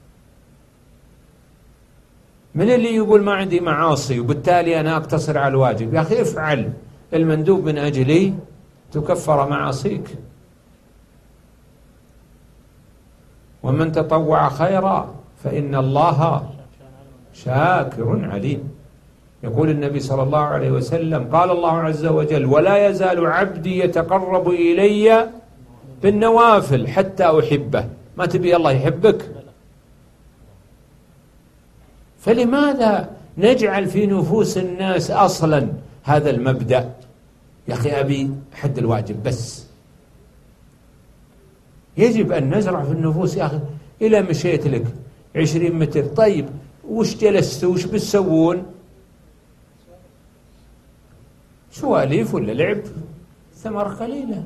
من اللي يقول ما عندي معاصي وبالتالي أنا أقتصر على الواجب؟ يا أخي افعل المندوب من أجلي تكفر معاصيك. ومن تطوع خيرا فإن الله شاكر عليم. يقول النبي صلى الله عليه وسلم: قال الله عز وجل: ولا يزال عبدي يتقرب إلي بالنوافل حتى أحبه. ما تبي الله يحبك؟ فلماذا نجعل في نفوس الناس أصلا هذا المبدأ؟ يا أخي أبي حد الواجب بس. يجب أن نزرع في النفوس: يا أخي إلى مشيت لك عشرين متر، طيب وش جلستوا وش بتسوون؟ سواليف ولا لعب ثمر قليلة.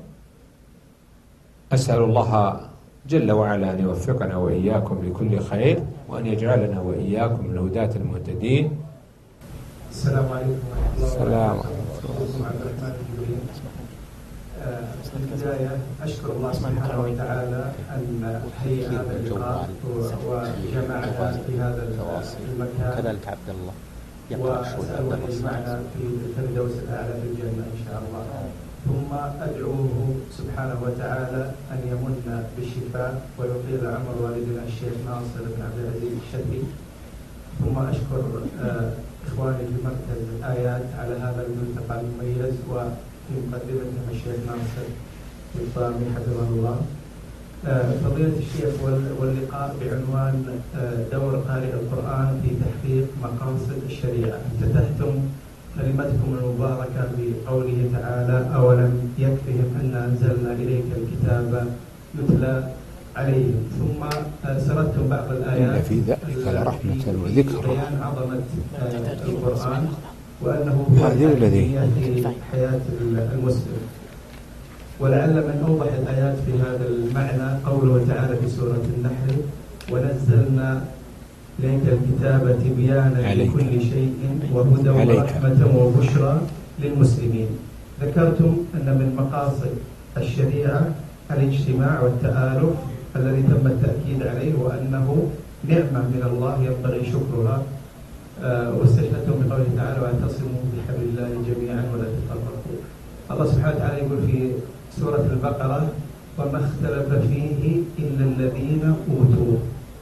أسأل الله جل وعلا أن يوفقنا وإياكم لكل خير، وأن يجعلنا وإياكم من الهداة المهتدين. السلام عليكم ورحمة الله وبركاته. السلام عليكم. عبد الرحمن الجبري. في البداية أشكر الله سبحانه وتعالى أن هيئ هذا اللقاء وجمعنا في هذا المكان، كذلك عبد الله وأسأله أن يجمعنا في الفردوس الأعلى في الجنة إن شاء الله. ثم أدعوه سبحانه وتعالى أن يمن بالشفاء ويطيل عمر والدنا الشيخ ناصر بن عبد العزيز الشتري. ثم أشكر إخواني في مركز آيات على هذا الملتقى المميز، وفي مقدمتهم الشيخ ناصر الفامي حفظه الله. فضيلة الشيخ، واللقاء بعنوان دور قارئ القرآن في تحقيق مقاصد الشريعة. افتتحتم كلمتكم المباركة بقوله تعالى: أولم يكفهم أن أنزلنا إليك الكتاب يتلى عليهم. ثم سردتم بعض الآيات إن في ذلك لرحمة وذكر بيان عظمة القرآن وأنه هذه الذي في حياة المسلم. ولعل من أوضح الآيات في هذا المعنى قوله تعالى في سورة النحل: ونزلنا إليك الكتاب تبيانا لكل شيء وهدى ورحمة وبشرى للمسلمين. ذكرتم أن من مقاصد الشريعة الاجتماع والتآلف الذي تم التأكيد عليه، وأنه نعمة من الله ينبغي شكرها. أه واستشهدتم بقوله تعالى: واعتصموا بحبل الله جميعا ولا تفرقوا. الله سبحانه وتعالى يقول في سورة البقرة: وما اختلف فيه إلا الذين أوتوه.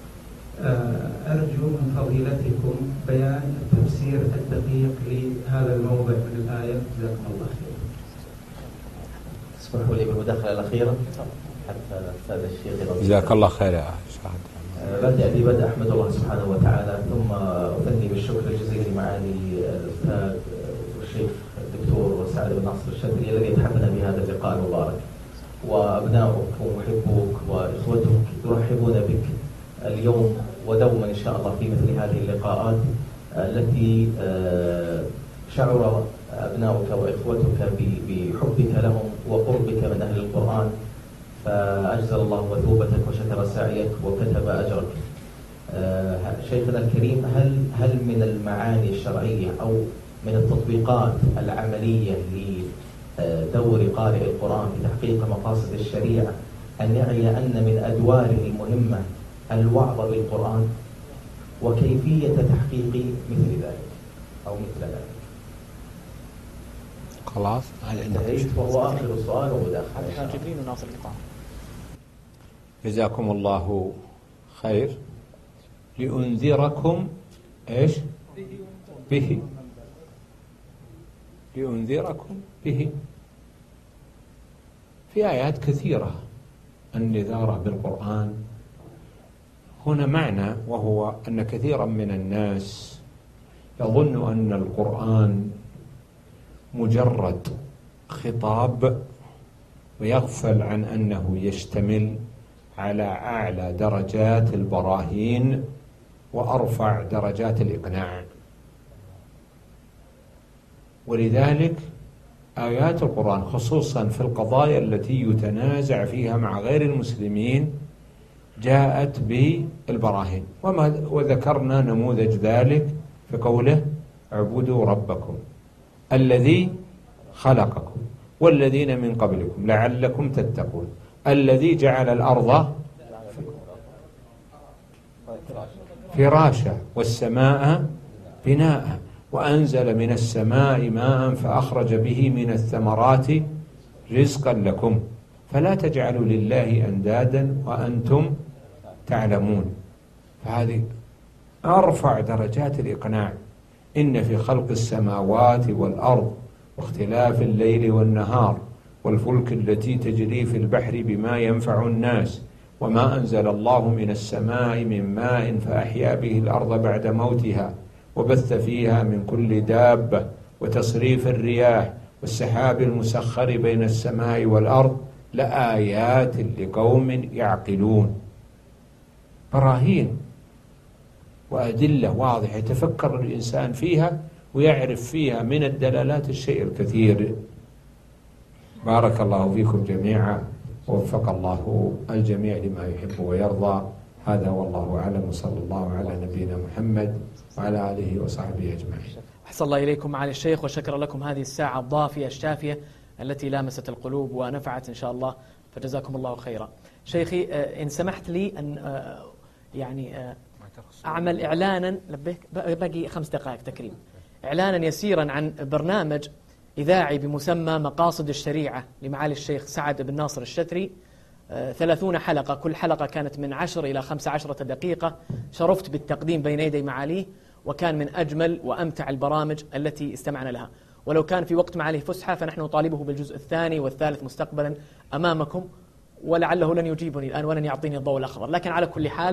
أرجو من فضيلتكم بيان التفسير الدقيق لهذا الموضع من الآية. جزاكم الله خير. اسمحوا لي بالمداخلة الأخيرة حتى الأستاذ الشيخ. جزاك الله خير يا شاهد. بدأ ببدء أحمد الله سبحانه وتعالى، ثم أثني بالشكر الجزيل معالي الأستاذ والشيخ الدكتور سعد بن ناصر الشتري الذي يتحفنا بهذا اللقاء المبارك، وأبناؤك ومحبوك وإخوتك يرحبون بك اليوم ودوما إن شاء الله في مثل هذه اللقاءات التي شعر أبناؤك وإخوتك بحبك لهم وقربك من أهل القرآن، فأجزل الله مثوبتك وشكر سعيك وكتب أجرك. شيخنا الكريم، هل هل من المعاني الشرعية أو من التطبيقات العملية لدور قارئ القرآن في تحقيق مقاصد الشريعة أن يعي أن من أدواره المهمة الوعظ بالقرآن، وكيفية تحقيق مثل ذلك أو مثل ذلك؟ خلاص انتهيت، وهو آخر السؤال ومداخلة. جبريل وناصر اللقاء. جزاكم الله خير. لأنذركم إيش به لأنذركم به. في آيات كثيرة النذارة بالقرآن. هنا معنى، وهو أن كثيرا من الناس يظن أن القرآن مجرد خطاب، ويغفل عن أنه يشتمل على أعلى درجات البراهين وأرفع درجات الإقناع. ولذلك آيات القرآن خصوصا في القضايا التي يتنازع فيها مع غير المسلمين جاءت بالبراهين، وما وذكرنا نموذج ذلك في قوله: اعبدوا ربكم الذي خلقكم والذين من قبلكم لعلكم تتقون الذي جعل الأرض فراشا والسماء بناء وأنزل من السماء ماء فأخرج به من الثمرات رزقا لكم فلا تجعلوا لله أندادا وأنتم تعلمون. فهذه أرفع درجات الإقناع. إن في خلق السماوات والأرض واختلاف الليل والنهار والفلك التي تجري في البحر بما ينفع الناس وما أنزل الله من السماء من ماء فأحيا به الأرض بعد موتها وبث فيها من كل دابة وتصريف الرياح والسحاب المسخر بين السماء والأرض لآيات لقوم يعقلون. براهين وأدلة واضحة يتفكر الإنسان فيها ويعرف فيها من الدلالات الشيء الكثير. بارك الله فيكم جميعا، ووفق الله الجميع لما يحب ويرضى. هذا والله أعلم، وصلى الله على نبينا محمد وعلى آله وصحبه أجمعين. أحسن الله إليكم معالي الشيخ، وشكر لكم هذه الساعة الضافية الشافية التي لامست القلوب ونفعت إن شاء الله، فجزاكم الله خيرا. شيخي إن سمحت لي أن يعني أعمل إعلانا، لبيك باقي خمس دقائق تكريم، إعلانا يسيرا عن برنامج إذاعي بمسمى مقاصد الشريعة لمعالي الشيخ سعد بن ناصر الشتري. ثلاثون حلقة، كل حلقة كانت من عشر إلى خمس عشرة دقيقة. شرفت بالتقديم بين يدي معاليه، وكان من أجمل وأمتع البرامج التي استمعنا لها. ولو كان في وقت معاليه فسحة فنحن نطالبه بالجزء الثاني والثالث مستقبلا أمامكم، ولعله لن يجيبني الآن ولن يعطيني الضوء الأخضر. لكن على كل حال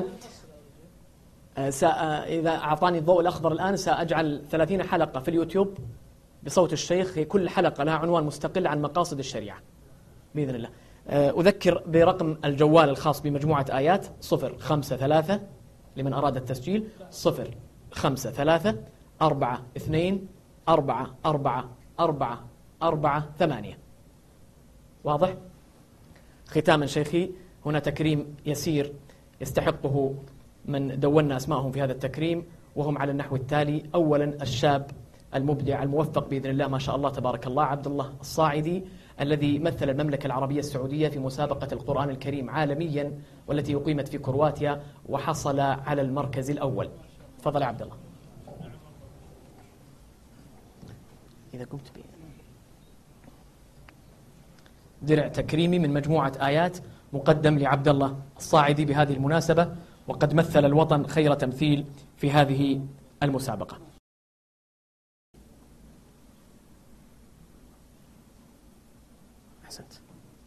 إذا أعطاني الضوء الأخضر الآن سأجعل ثلاثين حلقة في اليوتيوب بصوت الشيخ، كل حلقة لها عنوان مستقل عن مقاصد الشريعة بإذن الله. أذكر برقم الجوال الخاص بمجموعة آيات: صفر خمسة ثلاثة لمن أراد التسجيل، صفر خمسة ثلاثة أربعة اثنين أربعة أربعة أربعة أربعة ثمانية. واضح؟ ختاما شيخي، هنا تكريم يسير يستحقه من دوننا أسمائهم في هذا التكريم، وهم على النحو التالي: أولا الشاب المبدع الموفق بإذن الله ما شاء الله تبارك الله، عبد الله الصاعدي، الذي مثل المملكة العربية السعودية في مسابقة القرآن الكريم عالميا والتي أقيمت في كرواتيا، وحصل على المركز الأول. تفضل يا عبد الله. إذا قمت به درع تكريمي من مجموعة آيات مقدم لعبد الله الصاعدي بهذه المناسبة، وقد مثل الوطن خير تمثيل في هذه المسابقة. أحسنت.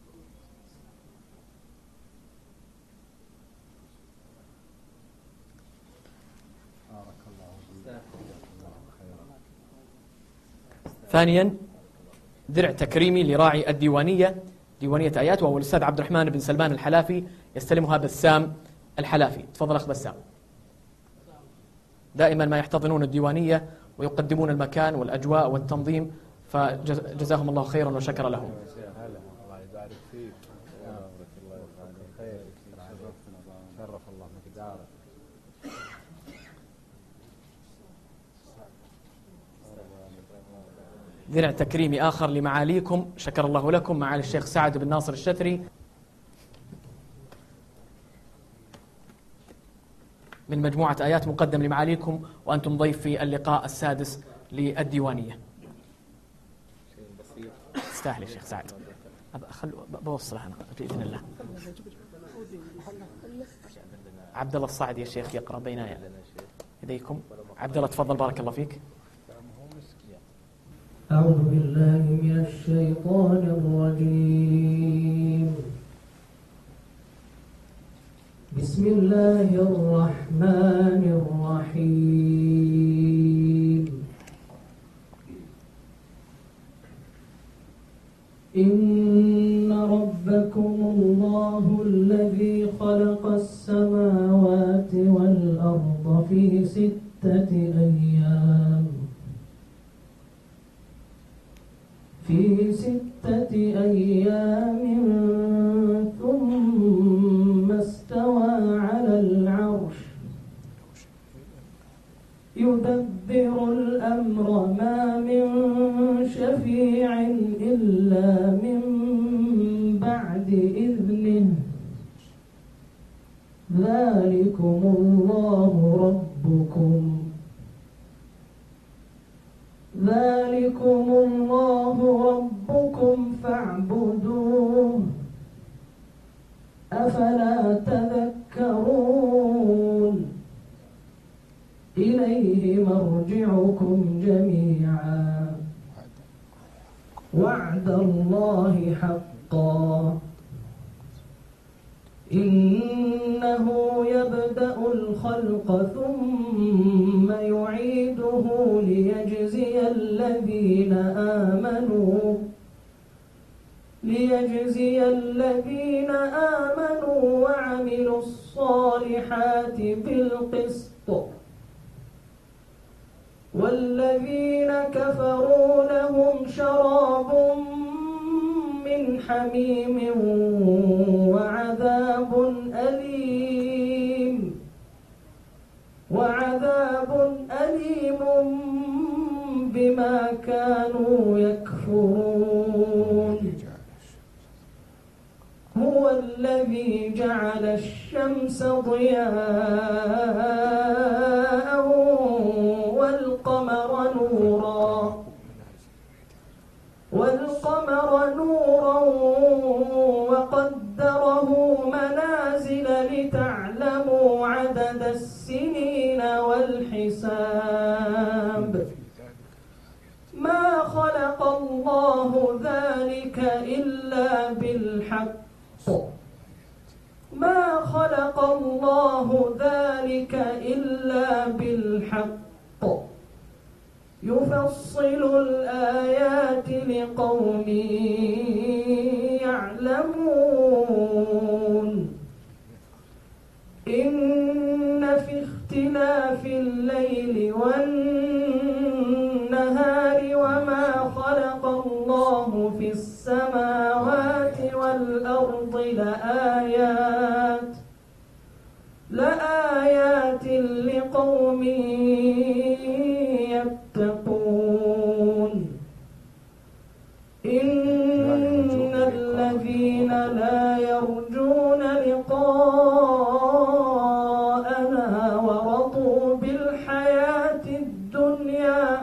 ثانيا درع تكريمي لراعي الديوانية، ديوانية آيات، وهو الأستاذ عبد الرحمن بن سلمان الحلافي، يستلمها بسام الحلافي. تفضل أخ بسام. دائما ما يحتضنون الديوانية ويقدمون المكان والأجواء والتنظيم، فجزاهم الله خيرا وشكر لهم. درع تكريمي آخر لمعاليكم شكر الله لكم، معالي الشيخ سعد بن ناصر الشتري من مجموعة آيات مقدم لمعاليكم، وأنتم ضيف في اللقاء السادس للديوانية. تستاهل يا شيخ سعد، خل بوصلها أنا بإذن الله. عبد الله الصاعد يا شيخ يقرأ بين يديكم. عبد الله تفضل، بارك الله فيك. أعوذ بالله من الشيطان الرجيم. بسم الله الرحمن الرحيم. إن ربكم الله الذي خلق السماوات والأرض في ستة أيام في ستة أيام ثم استوى على العرش يدبر الأمر ما من شفيع إلا من بعد إذنه ذلكم الله ربكم ذلكم الله ربكم فاعبدوه أفلا تذكرون إليه مرجعكم جميعا وعد الله حقا إنه يبدأ الخلق ثم يعيده ليجزي الذين آمنوا ليجزي الذين آمنوا وعملوا الصالحات بالقسط والذين كفروا لهم شراب من حميم وعذاب أليم وعذاب أليم بما كانوا يكفرون هو الذي جعل الشمس ضياء والقمر نورا والقمر نورا وقدره منازل لتعلموا عدد السنين والحساب ما خلق الله ذلك إلا بالحق ما خلق الله ذلك إلا بالحق يفصل الآيات لقوم يعلمون إن في اختلاف الليل والنهار وما خلق الله في السماوات والأرض لآيات لآيات لقوم يتقون إن الذين لا يرجون لقاءنا ورضوا بالحياة الدنيا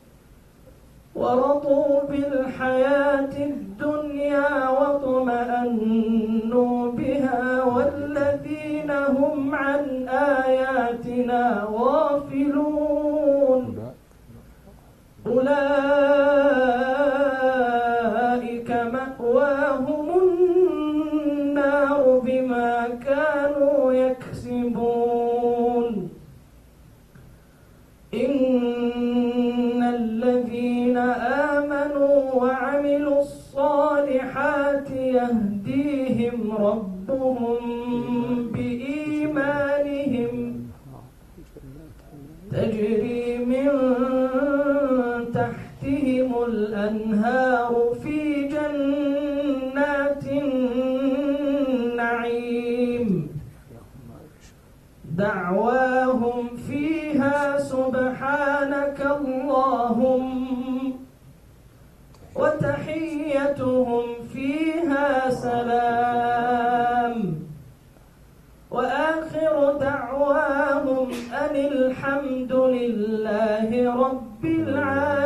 ورضوا بالحياة الدنيا واطمأنوا بها والذين هم عن آياتنا غافلون أولئك مأواهم النار بما كانوا يكسبون إن الذين آمنوا وعملوا الصالحات يهديهم ربهم بإيمانهم تجري من تحتهم الأنهار في جنات النعيم دعواهم فيها سبحانك اللهم وتحيتهم فيها سلام وآخر دعواهم أن الحمد لله رب العالمين.